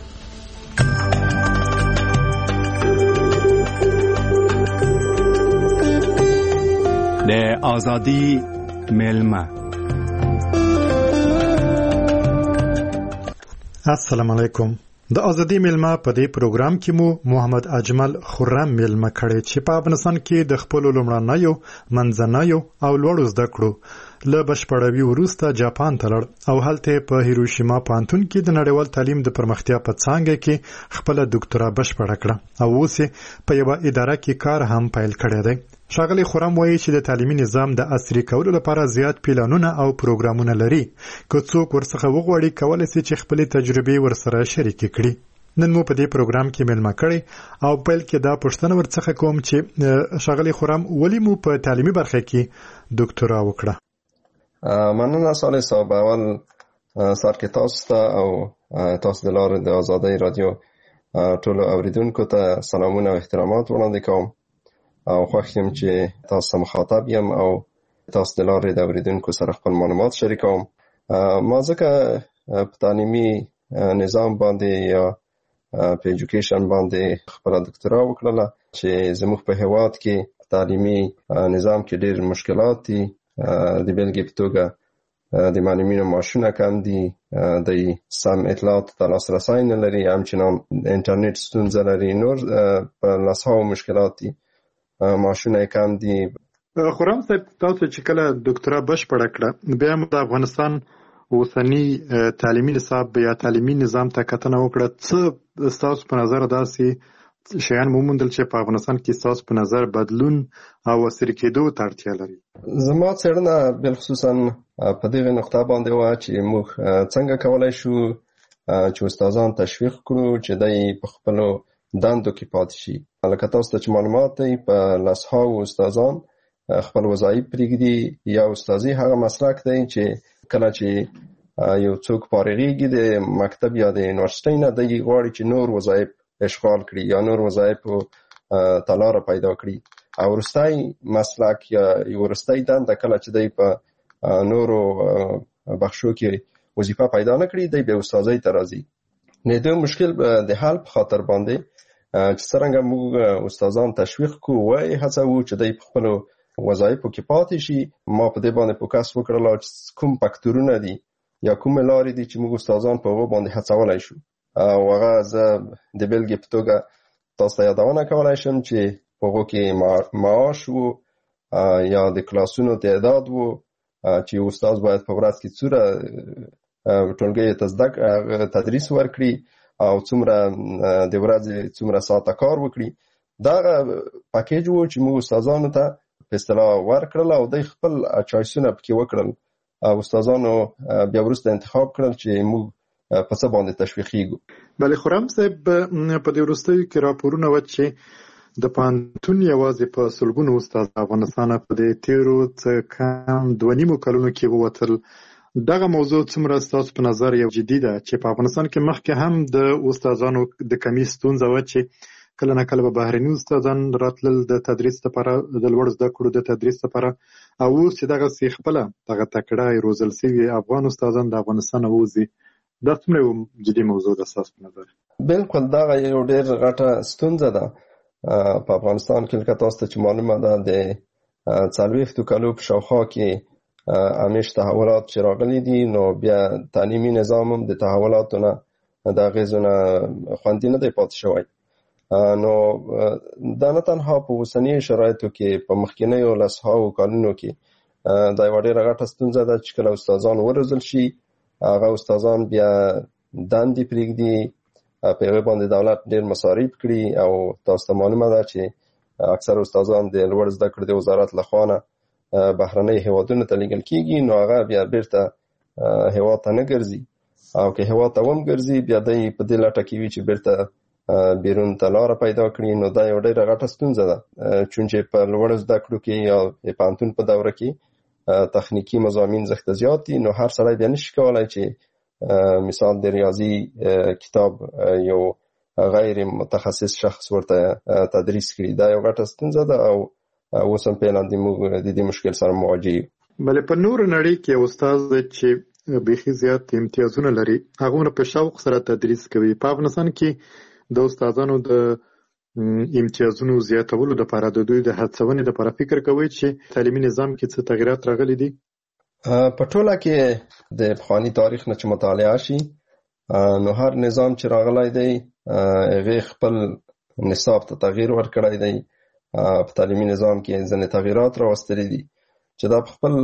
[SPEAKER 1] د ازادي میلمه.
[SPEAKER 3] السلام علیکم. د ازادي میلمه په دې پروګرام کې مو محمد اجمل خرم میلمه کړي چې په افغانستان کې د خپل لومړنیو منځنیو او لوړو زده کړو له بشپړوي وروسته جاپان ته لړ او هلته په هیروشیما پوهنتون کې د نړیوال تعلیم د پرمختیا په څانګه کې خپل ډاکټرا بشپړه کړه او اوس په یو اداره کې کار هم پیل کړی دی. ښاغلی خرم وایي چې د تعلیمي نظام د عصري کولو لپاره زیات پلانونه او پروګرامونه لري. که څوک ورڅخه وغواړي کولی شي چې خپل تجربې ورسره شریکې کړي. نن مو په دې پروګرام کې ملما کړی او پیل کې دا پوښتنه ورڅخه کوم چې ښاغلی خرم ولې مو په تعلیمي برخه کې ډاکټرا وکړه؟
[SPEAKER 4] مننه صالح صاحب. اول سر کې تاسو ته او تاسو د لارې د آزادۍ رادیو ټولو اوریدونکو ته سلامونه او احترامات وړاندې کوم او خوښ یم چې تاسو مخاطب یم او تاسو د لارې د اوریدونکو سره خپل معلومات شریکوم. ما ځکه په تعلیمي نظام باندې یا په ایجوکیشن باندې خپل ډاکټرا وکړله چې زموږ په هیواد کې تعلیمي نظام کې ډېر مشکلات دي. د بیلګې په توګه د معلمینو معاشونه کم دي، د سم اطلاعاتو ته لاسرسی نه لري، همچنان انټرنیټ ستونزه لري، نور په لاسهاو مشکلات دي، معاشونه کم دي.
[SPEAKER 3] خرم صاحب تاسو چې کله ډاکټرا بشپړه کړه بیا د افغانستان اوسنی تعلیمي نصاب یا تعلیمي نظام ته کتنه وکړه، څه تاسو په نظر داسې شیان مومندل چې په افغانستان کې تاسو په نظر بدلون او عصري کېدو ته اړتیا لري؟
[SPEAKER 4] زما څېړنه بالخصوصا په دغه نقطه باندې وه چې موږ څنګه کولی شو چې استادان تشویق کړو چې دوی په خپلو دندو کې پاتې شي. لکه تاسو ته چې معلومات دی په لسهاو استادان خپل وظایف پرېږدي. یا استادي هغه مسلک دی چې کله چې یو څوک فارغېږي د مکتب یا د یونیورسټۍ نه دی غواړي چې نور وظایف اشغال کړي یا نور وظایف ته لاره پیدا کړي. او وروستی مسلک یا وروستی دنده کله چې دی په نورو بخشو کې وظیفه پیدا نه کړي دی به استادۍ ته راځي. نه د مشکل د حل په خاطر باندې چې څنګه موږ استادان تشویق کوو وای هڅو چې دی په خپل وظایفو کې پاتې شي. ما په دې باندې فوکس وکړل چې کوم فاکتورونه دي یا کوم لارې دي چې موږ استادان په هغه باندې هڅولای شو. او هغه زه د بلګې په توګه تاسو ته یادونه کولای شم چې په هغه کې معاش وو یا د کلاسونو تعداد وو چې استاد باید په ورځ کې څوره ټولګي ته زده تدریس ورکړي او څومره د ورځې څومره ساعته کار وکړي. دا پاکیج وو چې موږ استادانو ته په اصطلاح ورکړل او د خپل چوایسونه پکې وکړل او استادانو بیا وروسته انتخاب کړل چې موږ په څه باندې تشویقیږو.
[SPEAKER 3] بله خرم صاحب په دې وروستیو کې راپورونه و چې د پوهنتون یوازې په سلګونو استاد افغانستان په دې تیرو څه کم دوه نیمو کلونو کې ووتل. دغه موضوع څومره ستاسو په نظر یو جدي ده چې په افغانستان کې مخکې هم د استادانو د کمی ستونزه و چې کله نه کله به بهرني استادان راتلل د تدریس لپاره د لوړ زده کړو د تدریس لپاره او اوس چې دغه سی خپله دغه تکړه روزل سوي افغان استادان د افغانستان ووځي. دا څومره جدي موضوع ده ستاسو په نظر؟
[SPEAKER 4] بالکل دا یو ډېر غټه ستونزه ده په افغانستان کې. لکه تاسو ته چې معلومه ده د څلوېښتو کالو په شاوخوا کې همیش تحولات چې راغلي دي نو بیا تعلیمي نظام هم د تحولاتو نه د اغېزو نه خوندي نه دی پاتې شوی. نو دا نه تنها په اوسنیو شرایطو کې په مخکینیو لسهاوو کلونو کې دا یوه ډېره غټه ستونزه ده چې کله استادان وروزل شي هغه استادان بیا دندې پرېږدي په هغې باندې دولت ډېر مصارف کړي او تاسو ته معلومه ده چې اکثر استادان د لوړ زده کړو د وزارت لخوا نه بهرنۍ هیوادونو ته لیږل کېږي نو هغه بیا بیرته هیواد ته نه ګرځي او که هیواد ته هم ګرځي بیا دی په دې لټه کې وي چې بیرته بیرون ته لاره پیدا کړي. نو دا یو ډېره غټه ستونزه ده چونچې په لوړ زده کړو کې یا د پوهنتون په دوره کې تخنیکی مضامین زښته زیات دي نو هر سړی بیا نشي کولی چې مثال د ریاضي کتاب یو غیر متخصص شخص ورته تدریس کړي. دا یو غټه ستونزه ده او اوس هم فعلا د موږ د دې مشکل سره مواجه یو.
[SPEAKER 3] بلې په نور نړۍ کې استاد چې بیخي زیات امتیازونه لري هغه په شوق سره تدریس کوي. په افغانستان کې د استادانو د امتیازونو زیاتولو لپاره د دوی د هڅونې لپاره فکر کوي چې تعلیمي نظام کې څه تغیرات راغلي دي؟
[SPEAKER 4] په ټوله کې د پخواني تاریخ نه چې مطالعه شي نو هر نظام چې راغلی دی هغې خپل نصاب ته تغییر ورکړی دی. په تعلیمي نظام کې ځینې تغیرات راوستلي دي چې دا په خپل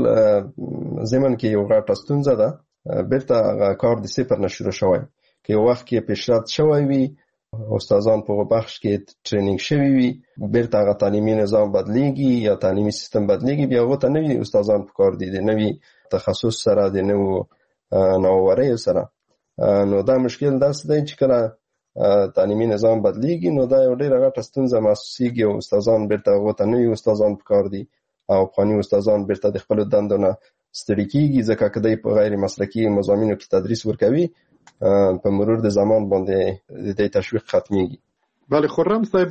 [SPEAKER 4] ضمن کې یو غټه ستونزه ده. بیرته هغه کار د صفر نه شروع شوی که یو وخت کې پیشرفت شوی وي استادان په بخش کې ټریننګ شوی وي بیرته هغه تعلیمي نظام بدلیږي یا تعلیمي سیستم بدلیږي بیا هغه ته نوي استادان پکار دي د نوي تخصص سره د نوو نووریو سره. نو دا مشکل داسې دی چې کله تعلیمي نظام بدلیږي نو دا یو ډېره غټه ستونزه محسوسیږي او استادان بیرته هغو ته نوي استادان پکار دي او پخواني استادان بیرته د خپلو دندو نه ستړي کېږي ځکه که دی په غیر مسلکي مضامینو کې تدریس ورکوي په مرور د زمان باندې د دې تشویق ختمیږي.
[SPEAKER 3] بله خرم صاحب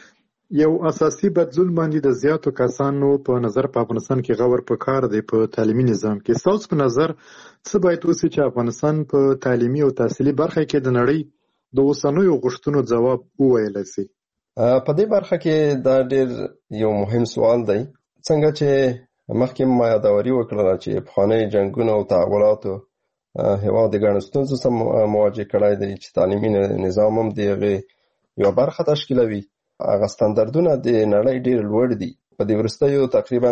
[SPEAKER 3] یو اساسي بدلون باندې د زیاتو کسانو په نظر په افغانستان کې غور په کار دی په تعلیمي نظام کې. ستاسو په نظر څه باید وشي چې افغانستان په تعلیمي او تحصیلي برخه کې د نړۍ د اوسنیو غوښتنو ځواب وویلی شي؟
[SPEAKER 4] په دې برخه کې دا ډېر یو مهم سوال دی. څنګه چې مخکې ما یادوري وکړله چې پخواني جنګونو او تحولاتو هېواد د ګڼو ستونزو سره مواجه کړی دی چې تعلیمي نظام هم د هغې یوه برخه تشکیلوي. هغه ستاندردونه د نړۍ ډېر لوړ دي. په دې وروستیو تقریبا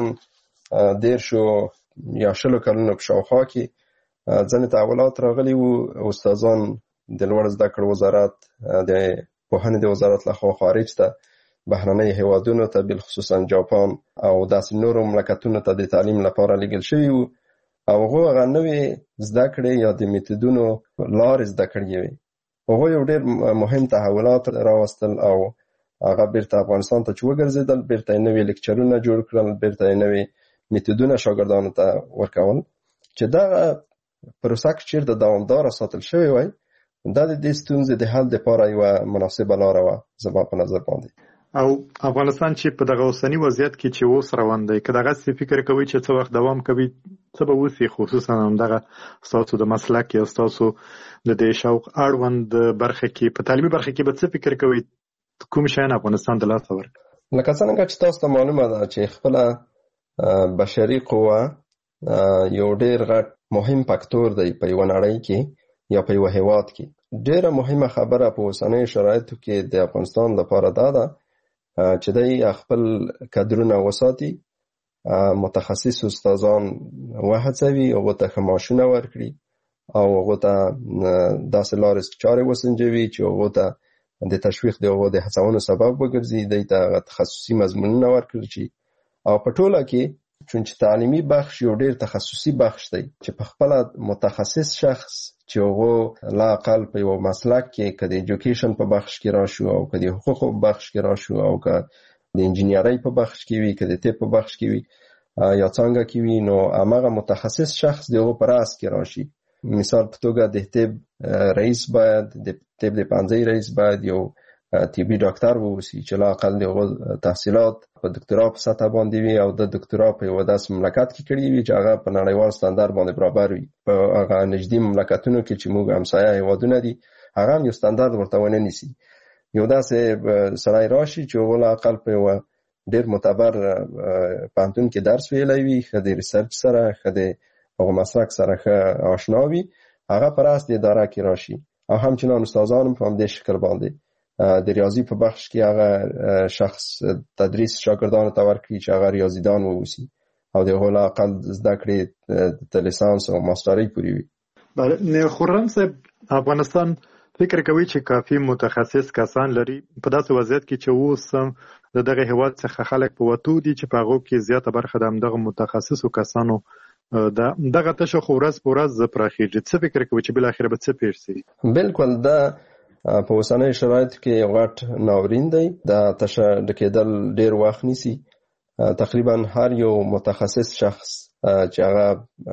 [SPEAKER 4] دېرشو یا شلو کلونو په شاوخوا کې ځینې تحولات راغلي وو. استادان د لوړ زده کړو وزارت د پوهنې د وزارت لخوا خارج ته بهرنۍ هیوادونو ته بالخصوصا جاپان او داسې نورو مملکتونو ته د تعلیم لپاره لیږل شوي وو او هغو هغه نوې زده کړې یا د میتودونو لارې زده کړې وې. هغو یو ډېر مهم تحولات راوستل او هغه بیرته افغانستان ته چې وګرځېدل بیرته یې نوې لیکچرونه جوړ کړل بیرته یې نوې میتودونه شاګردانو ته ورکول چې دغه پروسه که چېرته دوامداره ساتل شوې وای دا د دې ستونزې د حل دپاره یوه مناسبه لاره وه زما په نظر باندې.
[SPEAKER 3] او افغانستان چې په دغه اوسنی وضعیت کې چې اوس روان دی که دغه څه فکر کوي چې څه وخت دوام کوي څه به وسی خصوصا همدغه ستاسو د مسلک یا ستاسو د دې شوق اړوند برخه کې په تعلیمي برخه کې به څه فکر کوي کوم شیان افغانستان د لاسه ورکړي؟
[SPEAKER 4] لکه څنګه چې تاسو ته معلومه ده چې خپل بشري قوه یو ډېر غټ مهم فاکتور دی په یو نړۍ کې یا په یو هیواد کې. ډېره مهمه خبره په اوسنیو شرایطو کې د افغانستان لپاره دا ده چې دی خپل کادرونه وساتي، متخصص استادان وهڅوي، هغو ته ښه معاشونه ورکړي او هغو ته داسې لارې چارې وسنجوي چې هغو ته د تشویق د هغو د هڅونو سبب وګرځي، دی ته تخصصي مضمونونه ورکړل شي. او په ټوله کې چون چې تعلیمي بخش یو ډېر تخصصي بخش دی چې په خپل متخصص شخص چې هغه لا اقل په یو مسلک کې که د ایجوکیشن په بخش کې راشو او که د حقوقو په بخش کې راشو او که د انجینیرۍ په بخش کې وي که د طب په بخش کې وي یا څنګه کې وي، نو هغه متخصص شخص د هغه په راس کې راشي. مثال په توګه د طب رئیس باید د طب د پانځه رئیس باید یو طبي ډاکټر ووسی چې لا اقل دغه تحصیلات په دکترا په سطح باندې وي او د دکترا په یو داس مملکت کې کړی وي چې هغه په نړیوال ستاندرد باندې برابر وي. په هغه نږدې مملکتونو کې چې موږ همسایه هیوادونه دي هغه هم یو ستاندرد ورته ونه نیسي. یو داسې سړی راشي چې هغه لا اقل په یو ډېر معتبر پوهنتون کې درس ویلی وي، ښه د ریسرچ سره ښه د هغه مسلک سره ښه آشنا وي، هغه په راس د اداره کې راشي. او همچنان استادان هم په همدې شکل باندې د ریاضي په بخش کې هغه شخص تدریس شاګردانو ته ورکړي چې هغه ریاضیدان ووسی او د هغه لا اقل زده کړې د لیسانس او ماسترۍ پورې وي.
[SPEAKER 3] بله، خرم صاحب، افغانستان فکر کوي چې کافي متخصص کسان لري په داسې وضعیت کې چې اوس د دغه هیواد څخه خلک په وتو دي چې په هغو کې زیاته برخه د همدغه متخصصو کسانو دا دغه تشه خو ورځ په ورځ پراخېږي. څه فکر کوي چې بالاخره به څه پیښ شي؟
[SPEAKER 4] بالکل، دا په اوسنیو شرایطو کې یو غټ ناورین دی. دا تشه ډکېدل ډېر وخت نیسي. تقریبا هر یو متخصص شخص چې هغه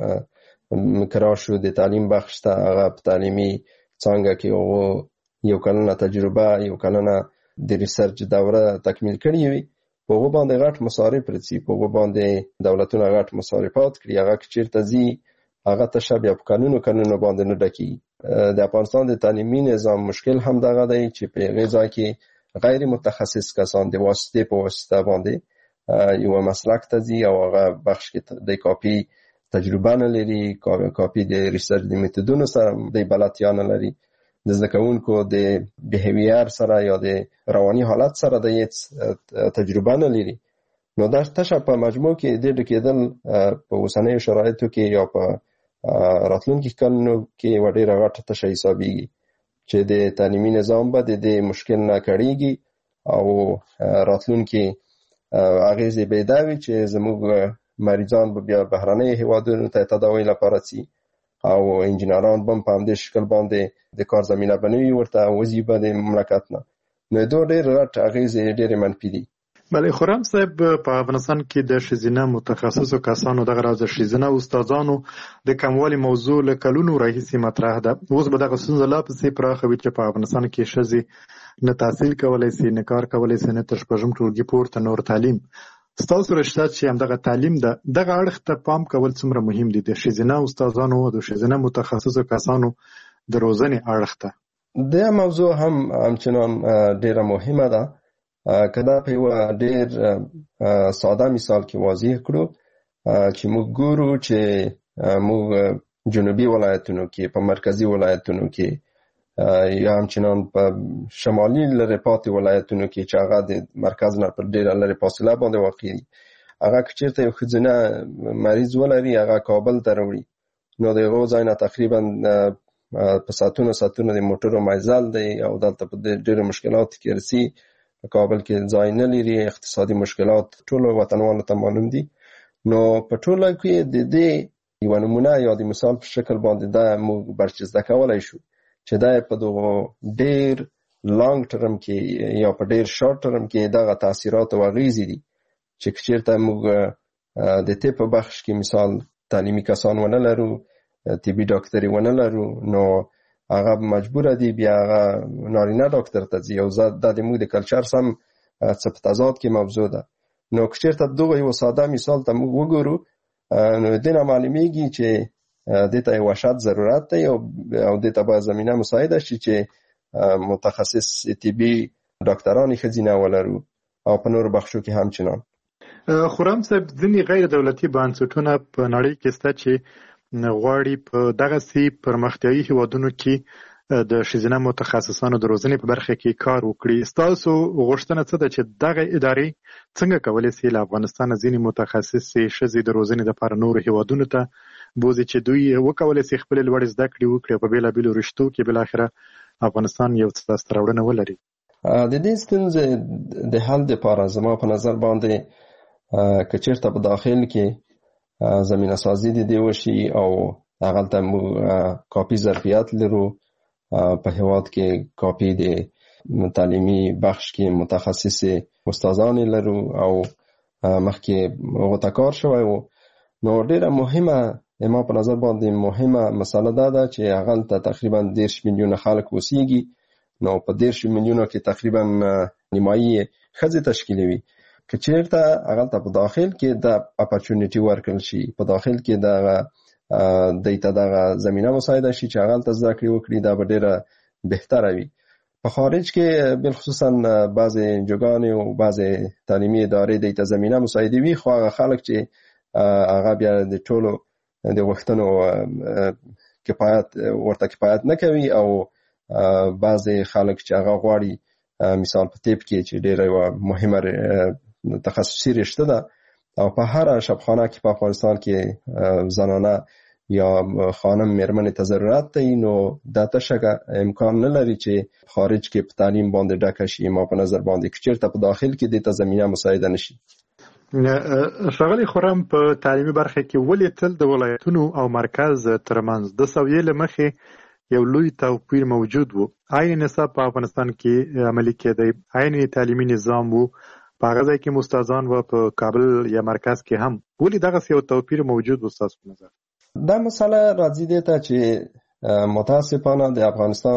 [SPEAKER 4] کرا شو د تعلیم بخش ته، هغه په تعلیمي څانګه کې هغه یو کلنه تجربه، یو کلنه د ریسرچ دوره تکمیل کړې وي، په هغه باندې غټ مصارف راځي، په هغه باندې دولتونه غټ مصارفات کړي. هغه چیرته ځي هغه تشه بیا په قانونو قانونو باندې نه ډکي. د افغانستان د تعلیمي نظام مشکل هم دغه دی چې په هغې ځای کې غیر متخصص کسان د واسطې په واسطه باندې یو مسلک ته ځي او هغه بخش کې د کاپي تجربه نه لري، کاپي د ریسرچ د میتودونو سره د بلدتیا نه لري، د زده کوونکو د بیهیویر سره یا د رواني حالت سره د هیڅ تجربه نه لري. نو دا تشه په مجموع کې د ډکېدل په اوسنیو شرایطو کې یا په راتلونکي کلونو کې یوه ډېره غټه تشه حسابېږي چې د تعلیمي نظام به د دې مشکل نه کړېږي او راتلونکي اغېزې به یې دا وي چې زموږ مریضان به بیا بهرنیو هېوادونو ته تداوۍ لپاره ځي او انجینران به هم په همدې شکل باندې د کار زمینه به نه وي ورته وځي به د مملکت نه. نو دا ډېر غټ اغېزې ډېرې منفي دي.
[SPEAKER 3] بله، خرم صاحب، په افغانستان کې د ښځینه متخصصو کسانو دغه راز د ښځینه استادانو د کموالي موضوع له کلونو راهیسې مطرح ده. اوس به دغه ستونزه لا پسې پراخه وي چې په افغانستان کې ښځې نه تحصیل کولی سي، نه کار کولی سي، نه تر شپږم ټولګي پورته نور تعلیم. ستاسو رشته چې همدغه تعلیم ده، دغه اړخ ته پام کول څومره مهم دي د ښځینه استادانو او د ښځینه متخصصو کسانو د روزنې اړخ ته؟
[SPEAKER 4] دا موضوع هم همچنان ډېره مهمه ده. که دا په یو ډېر ساده مثال کې واضح کړو چې موږ ګورو چې موږ جنوبي ولایتونو کې، په مرکزي ولایتونو کې یا همچنان په شمالي لرې پاتې ولایتونو کې چې هغه د مرکز نه پر ډېره لرې فاصله باندې واقع دي، هغه که چېرته یو ښځینه مریض ولري هغه کابل ته راوړي، نو د هغو ځای نه تقریبا په ساعتونو ساعتونو د موټرو مزل دی او دلته په ډېرو مشکلاتو کې رسي. کابل کې ځای نه لري، اقتصادي مشکلات ټولو وطنوالو ته معلوم دي. نو په ټوله کې د دې یوه نمونه یا د مثال په شکل باندې دا موږ برچسته کولی شو چې دا په دغه ډېر لانګ ټرم کې یا په ډېر شارټ ټرم کې دغه تاثیرات او اغېزې دي چې که چېرته موږ د طب په بخش کې مثال تعلیمي کسان ونه لرو، طبي ډاکټري ونه لرو، نو هغه مجبوره دي بیا هغه نارینه ډاکټر ته ځي او دا د موږ د کلچر سم څه په تضاد کې موضوع ده. نو که چېرته دغه یو ساده مثال ته موږ وګورو نو دې نه معلومیږي چې دې ته یو شرط ضرورت دی او دې ته باید زمینه مساعده شي چې متخصص طبي ډاکټران ښځینه ولرو او په نورو بخشو کې همچنان.
[SPEAKER 3] خرم صاحب ځینې غیر دولتي بنسټونه په نړۍ کې شته چې غواړي په دغسې پرمختیایي هیوادونو کې د ښځینه متخصصانو د روزنې په برخه کې کار وکړي. ستاسو غوښتنه څه ده چې دغه ادارې څنګه کولی شي له افغانستان ځینې متخصصې ښځې د روزنې لپاره نورو هیوادونو ته بوځي چې دوی وکولی شي خپلې لوړې زده کړې وکړي او په بېلابېلو رشتو کې بالاخره افغانستان یو څه لاسته راوړنه ولري.
[SPEAKER 4] د دې ستونزې د حل لپاره زما په نظر باندې که چېرته په داخل کې زمینه سازي د دې وشي او هغلته موږ کافي ظرفیت لرو، په هېواد کې کافي د تعلیمي بخش کې متخصص استادان لرو او مخکې هغو ته کار شوی و، نو ډېره مهمه ما په نظر باندې مهمه مسله دا ده چې هغلته تقریبا دېرش میلیونه خلک اوسېږي. نو په دېرش میلیونو کې تقریبا نیمایي ښځې تشکیلوي. که چېرته هغلته په داخل کې د اپرچونیټي ورکړل شي، په داخل کې دغه دوی ته دغه زمینه مساعده شي چې هغلته زده کړې وکړي، دا به ډېره بهتره وي. په خارج کې بالخصوصا بعضې انجوګانې او بعضې تعلیمي ادارې دوی ته زمینه مساعده وي، خو هغه خلک چې هغه بیا د ټولو د غوښتنو کفایت ورته کفایت نه کوي او بعضې خلک چې هغه غواړي مثال په طب کې چې ډېره یوه مهمه تخصصي رشته ده او په هر شبخانه کې په افغانستان کې زنانه یا خانم میرمنې ته ضرورت دی، نو دا تشکه امکان نه لري چې خارج کې په تعلیم باندې ډکه شي. ما په نظر باندې که چېرته په داخل کې دې ته زمینه مساعده نشي.
[SPEAKER 3] ښاغلی خرم، په تعلیمي برخه کې ولې تل د ولایتونو او مرکز ترمنځ د سویې له مخې یو لوی توپیر موجود و؟ عین نصاب په افغانستان کې عملي کېدی، عین تعلیمي نظام و، په هغه ځای کې مستادان و، په کابل یا مرکز کې هم، ولې دغسې یو توپیر موجود و ستاسو په نظر؟
[SPEAKER 4] دا مسله راځي دې ته چې متاسفانه د افغانستان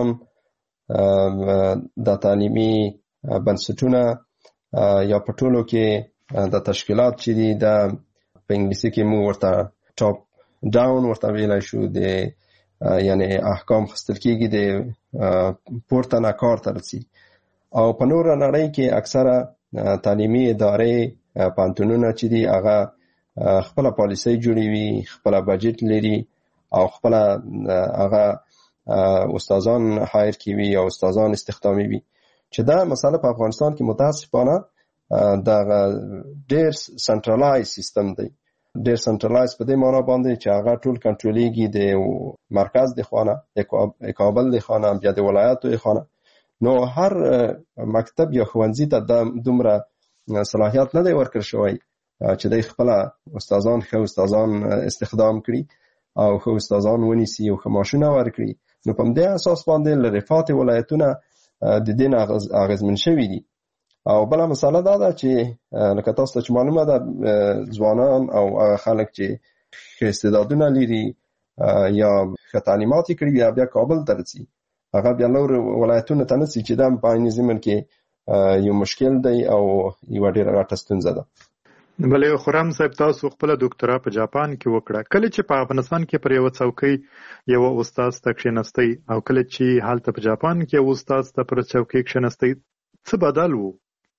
[SPEAKER 4] د تعلیمي بنسټونه یا په ټولو کې د تشکیلات چې دي دا په انګلیسي کې موږ ورته ټاپ ډاون ورته ویلی شو، د یعنی احکام خستل کېږي د پورته نه کار ته رسي. او په نوره نړۍ کې اکثره تعلیمي ادارې پوهنتونونه چې دي هغه خپله پالیسۍ جوړوي، خپله بجټ لري او خپله هغه استادان هایر کوي او استادان استخداموي، چې دا مسله په افغانستان کې متاسفانه دغه ډېر سنټرلایز سیستم دی. ډېر سنټرلایز په دې معنا باندې چې هغه ټول کنټرولېږي د مرکز د خوا نه، د کابل د خوا نه، بیا د ولایاتو د خوا نه. نو هر مکتب یا ښوونځي ته دا دومره صلاحیت نه دی ورکړل شوی چې دوی خپله استادان ښه استادان استخدام کړي او ښه استادان ونیسي او ښه معاشونه ورکړي. نو په همدې اساس باندې لرې پاتې ولایتونه د دې نه اغېزمن شوي دي. او بله مسله دا ده چې لکه تاسو ته چې معلومه ده ځوانان او هغه خلک چې ښه استعدادونه لري یا ښه تعلیمات یې کړي بیا بیا کابل ته رسي، هغه بیا نور ولایتونو ته نه ځي، چې دا په عین ضمن کې یو مشکل دی او یوه ډېره غټه ستونزه ده.
[SPEAKER 3] بلې خرم صاحب، تاسو خپله ډاکټرا په جاپان کې وکړه. کله چې په افغانستان کې پر یوه څوکۍ یوه استاد ته کښېنستی او کله چې هلته په جاپان کې یو استاد ته پر چوکۍ کښېنستی، څه بدل و؟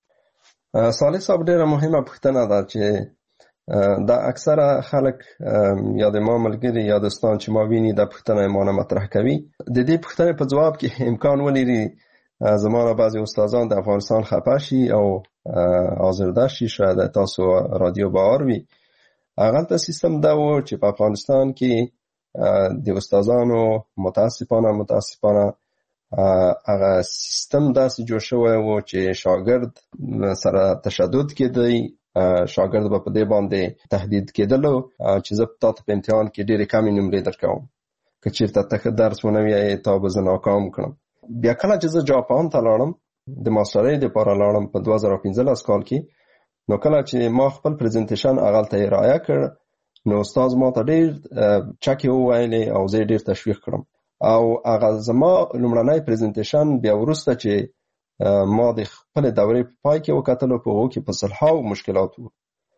[SPEAKER 4] صالح صاحب، ډېره مهمه پوښتنه ده چې دا اکثره خلک یا د ما ملګري یا دوستان چې ما ویني دا پوښتنه ما نه مطرح کوي. د دې پوښتنې په ځواب کې امکان ولري زما نه بعضې استادان د افغانستان خفه شي او آزرده شي، شاید تاسو رادیو باور وي. هغلته سیستم دا و چې په افغانستان کې د استادانو متاسفانه متاسفانه هغه سیستم داسې جوړ شوی و چې شاګرد سره تشدد کېدی، شاګرد به په دې باندې تهدید کېدلو چې زه تا ته په امتحان کې ډېرې کمې نمرې درکوم، که چېرته ته ښه درس ونه وایې تا به زه ناکام کړم. بیا کله چې زه جاپان ته لاړم د ماسټرۍ دپاره لاړم په دوه زره پنځلس کال کې، نو کله چې ما خپل پریزنټیشن هغلته ارائه کړ نو استاد ما ته ډېر چکې وویلې او زه یې ډېر تشویق کړم. او هغه زما لومړنی پریزنټیشن بیا وروسته چې ما د خپل دورې په پای کې وکتلو په هغو کې په سلهاو مشکلات وو.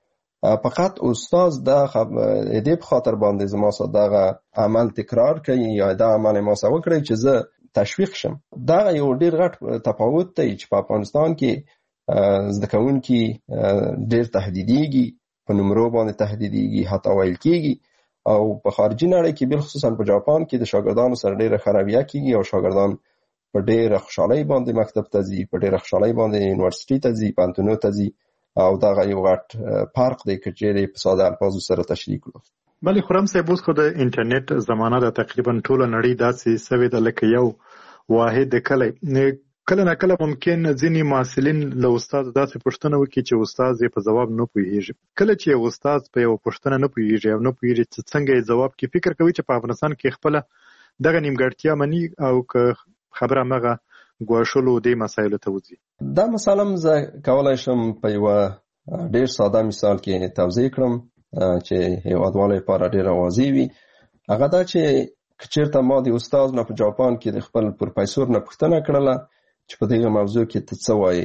[SPEAKER 4] فقط استاد دا دې په خاطر باندې زما سره دغه عمل تکرار کوي یا دا عمل ما سره وکړي چې زه تشویق شم. دا یو ډیر غټ تفاوت دی چې په افغانستان کې زده کوونکي ډیر تهدیدېږي، په نمرو باندې تهدیدېږي، حتی ویل کېږي، او په خارجي نړۍ کې بالخصوصا په جاپان کې د شاګردانو سره ډیره ښه رویه کېږي او شاګردان په ډیره خوشحالۍ باندې مکتب ته ځي، په ډیره خوشحالۍ باندې یونیورسيټي ته ځي، پوهنتونونو ته ځي، او دا یو غټ فرق دی که چیرې په ساده الفاظو سره تشریح کړو.
[SPEAKER 3] بلې خرم صاحب، اوس خو د انټرنیټ زمانه ده، تقریبا ټوله نړۍ داسې سوې ده لکه یو واحد کلی. کله نه کله ممکن ځینې محصلین له استاد داسې پوښتنه وکړي چې استاد یې په ځواب نه پوهېږي. کله چې یو استاد په یو پوښتنه نه پوهېږي او نه پوهېږي چې څنګه یې ځواب کړي، فکر کوي چې په افغانستان کې خپله دغه نیمګړتیا مني او که خبره همغه ګواښلو دې مسایلو ته وځي.
[SPEAKER 4] دا مثلا زه کولی شم په یوه ډېر ساده مثال کې توضیح کړم چې هېوادوالو لپاره ډېره واضح وي. هغه دا چې که چېرته ما د استاد نه په جاپان کې د خپل پروفیسور نه پوښتنه کړله چې په دغه موضوع کې ته څه وایې،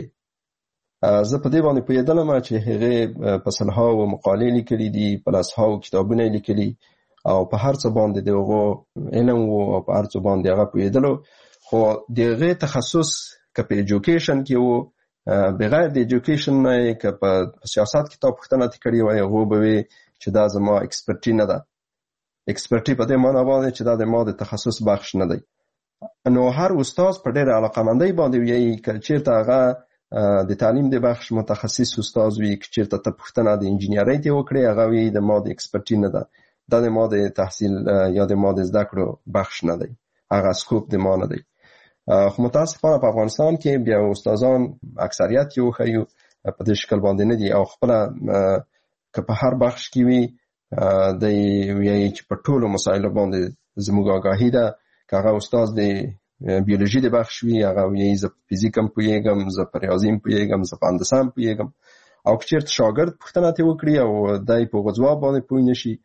[SPEAKER 4] زه په دې باندې پوهېدلم چې هغې په سلهاو مقالې لیکلي دي، په لسهاو کتابونه یې لیکلي او په هر څه باندې د هغو علم و او په هر څه باندې هغه پوهېدلو، خو د هغې تخصص که په ایجوکیشن کې و، بغیر د ایجوکیشن نه یې که په سیاست کې تا پوښتنه ترې کړې وای، هغو به وي چې دا زما اکسپرټي نه ده. اکسپرټي په دې معنا باندې چې دا د ما د تخصص بخش نه دی. نو هر استاد په ډېره علاقه‌مندۍ باندې وایي که چېرته هغه د تعلیم د بخش متخصص استاد وي، که چېرته ته پوښتنه د انجینرۍ ته وکړې، هغه وایي د ما د اکسپرټي نه ده، دا د ما د تحصیل یا د ما د زده کړو بخش نه دی، هغه سکوپ د ما نه دی. خو متاسفانه په افغانستان کې بیا استادان اکثریت یو ښیو په دې شکل باندې نه دي او خپله که په هر بخش کې وي دی وایي چې په ټولو مسایلو باندې زموږ آګاهي ده. که هغه استاد د بیولوژي د بخش وي، هغه وایي زه په فزیک هم پوهېږم، زه په ریاضي هم پوهېږم، زه په هندسه هم پوهېږم. او که چېرته شاګرد پوښتنه ترې وکړي او دی په هغو ځواب باندې پوه نه شي،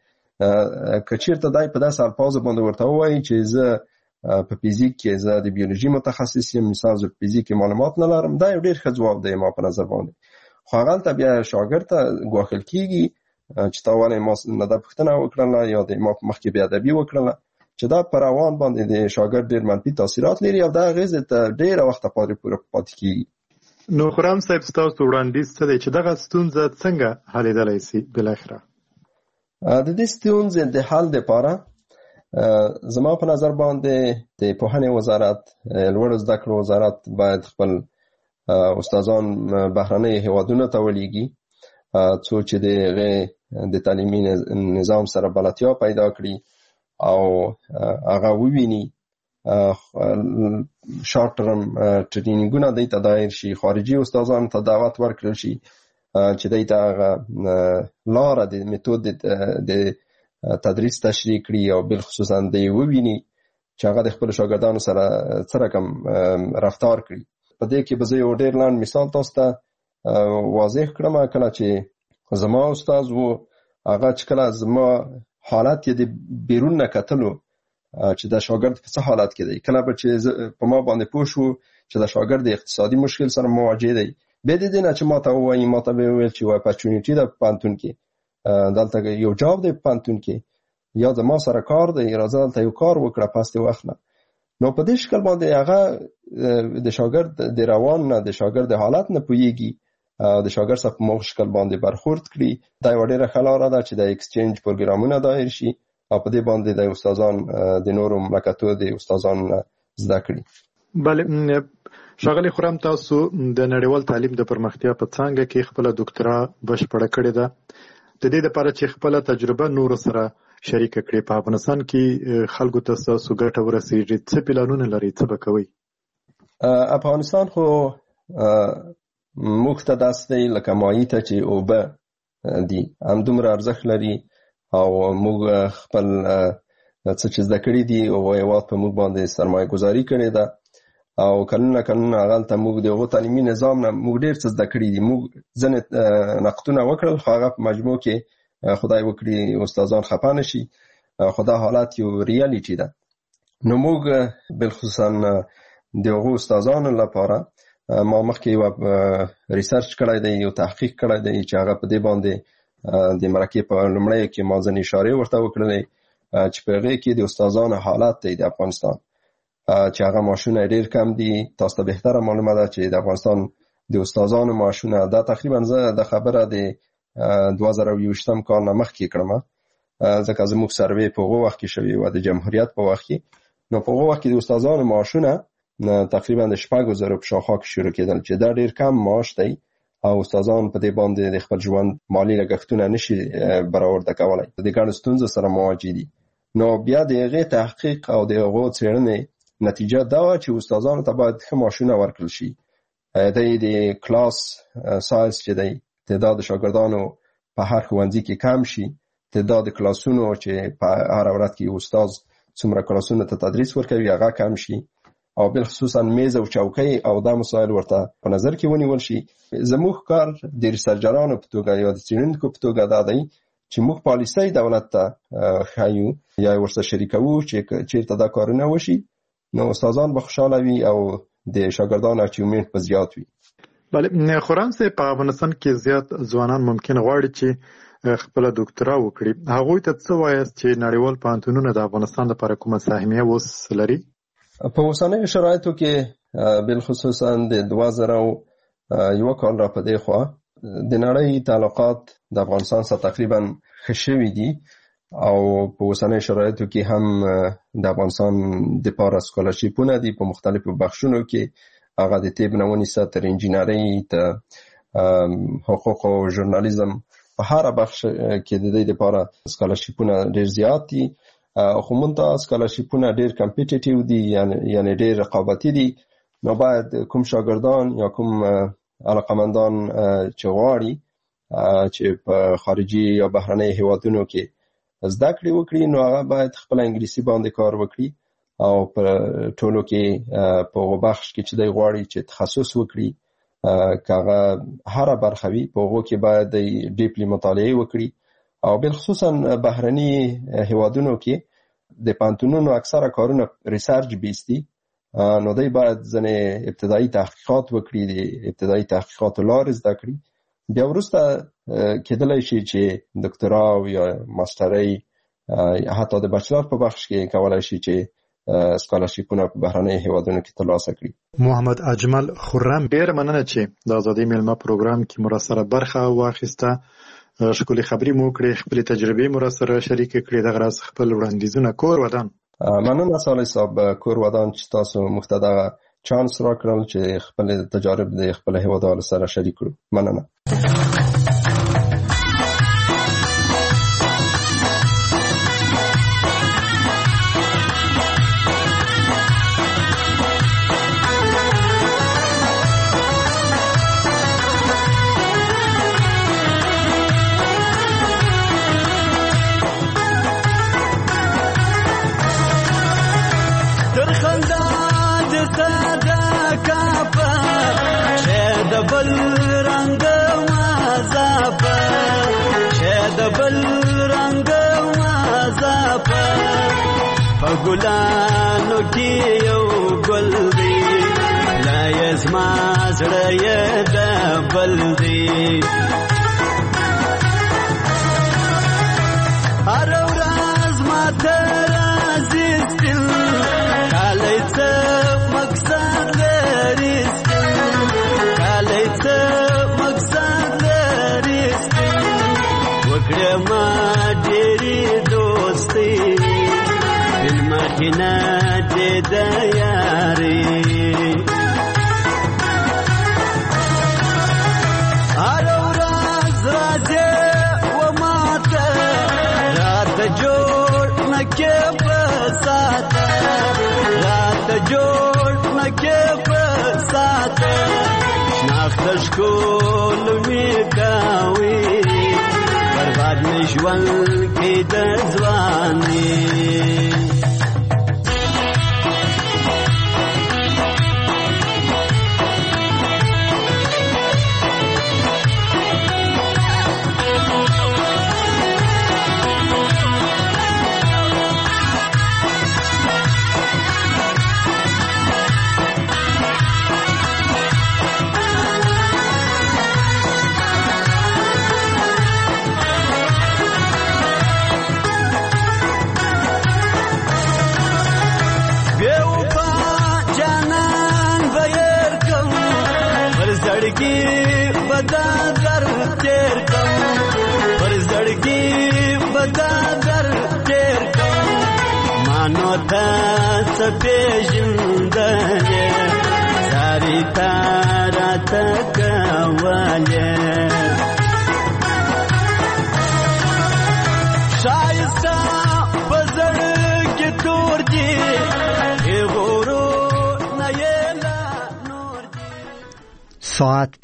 [SPEAKER 4] که چېرته دی په داسې الفاظو باندې ورته ووایي چې زه په فزیک کې زه د بیولوژي متخصص یم، مثال زه په فزیک کې معلومات نه لرم، دا یو ډېر ښه ځواب دی ما په نظر باندې. خو هغلته بیا شاګرد ته ګواښل کېږي چې تا ولې ما نه دا پوښتنه وکړله یا د ما په مخ کې بې ادبي وکړله، چې دا په روان باندې د شاګرد ډېر منفي تاثیرات لري او دا اغېزې ته ډېره وخته پورې پاتې کېږي.
[SPEAKER 3] نو خرم صاحب، ستاسو وړاندیز څه دی چې دغه ستونزه څنګه حلېدلی سي بالاخره؟
[SPEAKER 4] د دې ستونزې د حل دپاره زما په نظر باندې د پوهنې وزارت، لوړو زده کړو وزارت باید خپل استادان بهرنیو هېوادونو ته ولېږي څو چې د هغې د تعلیمي نظام سره بلدتیا پیدا کړي او هغه وویني، شارټ ټرم ټرینینګونه دی ته دایر شي، خارجي استادانو ته دعوت ورکړل شي چې دی ته هغه لاره د میتود د تدریس تشریح کړي او بالخصوصا دی وویني چې هغه د خپلو شاګردانو سره څه رقم رفتار کړي. په دې کې به زه یو ډېر لنډ مثال تاسو ته واضح کړم. کله چې زما استاد و، هغه چې کله زما حالت یې د بیرون نه کتلو چې دا شاګرد په څه حالت کې دی، کله به چې په ما باندې پوه شو چې دا شاګرد د اقتصادي مشکل سره مواجه دی، بیا د دې نه چې ما ته ووایي، ما ته به یې وویل چې یو اپرچونیټي ده په پوهنتون کې، دلته یو جاب دی په پوهنتون کې، یا زما سره کار دی، راځه دلته یو کار وکړه په هستې وخت نه. نو په دې شکل باندې هغه د شاګرد د روان نه، د شاګرد د حالت نه پوهېږي، د شاګرد سره په مغ شکل باندې برخورد کړي. دا یوه ډېره ښه لاره ده چې د ایکسچینج پروګرامونه دایر شي او په دې باندې د استادان د نورو مملکتو د استادان زده کړي.
[SPEAKER 3] بله ښاغلي خرم، تاسو د نړیوال تعلیم د پرمختیا په څانګه کې خپله ډاکټرا بشپړه کړې ده. د دې لپاره چې خپله تجربه نورو سره شریکه کړئ، په افغانستان کې خلکو ته ستاسو ګټه ورسېږي، څه پلانونه لرئ، څه به کوئ؟
[SPEAKER 4] افغانستان خو موږ ته داسې دی لکه مایع ته چې اوبه دي، همدومره ارزښت لري او موږ خپل څه چې زده کړي دي هغو هېواد په موږ باندې سرمایه ګذاري کړې ده او کلونه کلونه هغلته موږ د هغو تعلیمي نظام نه موږ ډېر څه زده کړي دي. موږ ځینې نقدونه وکړل، خو هغه په مجموع کې خدای وکړي استادان خفه نه شي، خو دا حالت یو ریالیټي ده. نو موږ بالخصوصا د هغو استادانو لپاره ما مخکې یو ریسرچ کړی دی، یو تحقیق کړی دی چې هغه په دې باندې د مرکې په لومړیو کې ما ځینې اشارې ورته وکړلې چې په هغې کې د استادانو حالت دی د افغانستان چې هغه معاشونه ډېر کم دي. تاسو ته بهتره معلومه ده چې د افغانستان د استادانو معاشونه دا تقریبا زه د خبره د دوه زره یوویشتم کال نه مخکې کړم، ځکه زموږ سروې په هغه وخت کې شوې وه د جمهوریت په وخت کې. نو په هغه وخت کې د استادانو معاشونه تقریبا د شپږو زرو په شاوخوا کې شروع کېدل چې دا ډېر کم معاش دی او استادان په دې باندې د خپل ژوند مالي لګښتونه نشي برآورده کولی، د ګڼو ستونزو سره مواجه دي. نو بیا د هغې تحقیق او د هغو څېړنې نتیجه دا وه چې استادانو ته باید ښه معاشونه ورکړل شي. دی د کلاس سایز چې دی تعداد شاګردانو په هر ښوونځي کې کم شي، تعداد کلاسونو چې په هر ورځ کې استاد څومره کلاسونو ته تدریس ورکوي هغه کم شي، او بل خصوصا میز او چوکۍ او دا مسایل ورته په نظر کې ونیول شي. زموږ کار د ریسرچرانو په توګه یا د څېړونکو په توګه دا دی چې موږ پالیسۍ دولت ته ښیو یا ورسره شریکوو چې چېرته دا کارونه وشي نو استادان به خوشحاله وي او د شاګردانو اچیومنټ به زیات وي.
[SPEAKER 3] بله خورم صاحب، په افغانستان کې زیات ځوانان ممکن غواړي چې خپله ډاکټرا وکړي، هغوی ته څه وایاست چې نړیوال پوهنتونونه د افغانستان لپاره کومه سهمیه اوس لري؟
[SPEAKER 4] په اوسنیو شرایطو کې بالخصوصا د دوه زره یو کال را په دې خوا د نړۍ تعلقات د افغانستان سره تقریبا ښه شوي دي او په اوسنیو شرایطو کې هم د افغانستان دپاره سکالرشیپونه دي په مختلفو بخشونو کې، هغه د طب نه ونیسه تر انجینرۍ ته حقوق او ژورنالیزم، په هر بخش کې د دې دپاره سکالرشیپونه ډېر زیات دي. خو مونږ ته سکالرشیپونه ډېر کمپیټیټیو دي، یعنې ډېر رقابتي دي. نو باید کوم شاګردان یا کوم علاقمندان چې غواړي چې په خارجي یا بهرنۍ هیوادونو کې زده کړې وکړي نو هغه باید خپل انګلیسي باندې کار وکړي او په ټولو کې په هغه بخش کې چې دی غواړي چې تخصص وکړي که هغه هره برخه وي په هغو کې باید دی ډیپلی مطالعه وکړي او بالخصوصا بهرني هیوادونو کې د پوهنتونونو اکثره کارونه ریسرچ بیس دي، نو دی باید ځینې ابتدایي تحقیقات وکړي، د ابتدایي تحقیقاتو لارې زده کړي، بیا وروسته کېدلی شي چې دکترا یا ماسترۍ حتی د بچلر په بخش کې کولی شي چې سکالرشیپونه په بهرنۍ هیوادونو کې ترلاسه کړي.
[SPEAKER 3] محمد اجمل خرم، ډېره مننه چې د ازادۍ میلمه پروګرام کې مو راسره برخه واخیسته، ښکلې خبرې مو وکړې، خپلې تجربې مو راسره شریکې کړې. دغه راز خپل وړاندیزونه کور ودان.
[SPEAKER 4] مننه صالح صاحب، کور ودان چې تاسو موږ ته دغه چانس راکړل چې خپل تجارب د خپل هیوادوالو سره شریک کړو. مننه.
[SPEAKER 6] ګلانو کې یو ګل دی لا یزما زړه یې د بل دی هر ورځ ماته راځي ستل کالی څه مقصد لري ستل کالی څه مقصد لري ستل وکړه ما ډېرې دوستي مخینه دې د یاري هر ورځ راځي و ماته راته جوړ نکې په ساته راته جوړ نکې په ساته شناخته ښکول مې کوي برباد مې ژوند کې د ځواني زړګي بدادر تیر کوم پر زړګي بدادر تیر کوم مانو ته سپېژندنه ساری تارا تکواله شایسته بزړ کې تور دی غورو نه یلا نور دی.
[SPEAKER 2] ساعت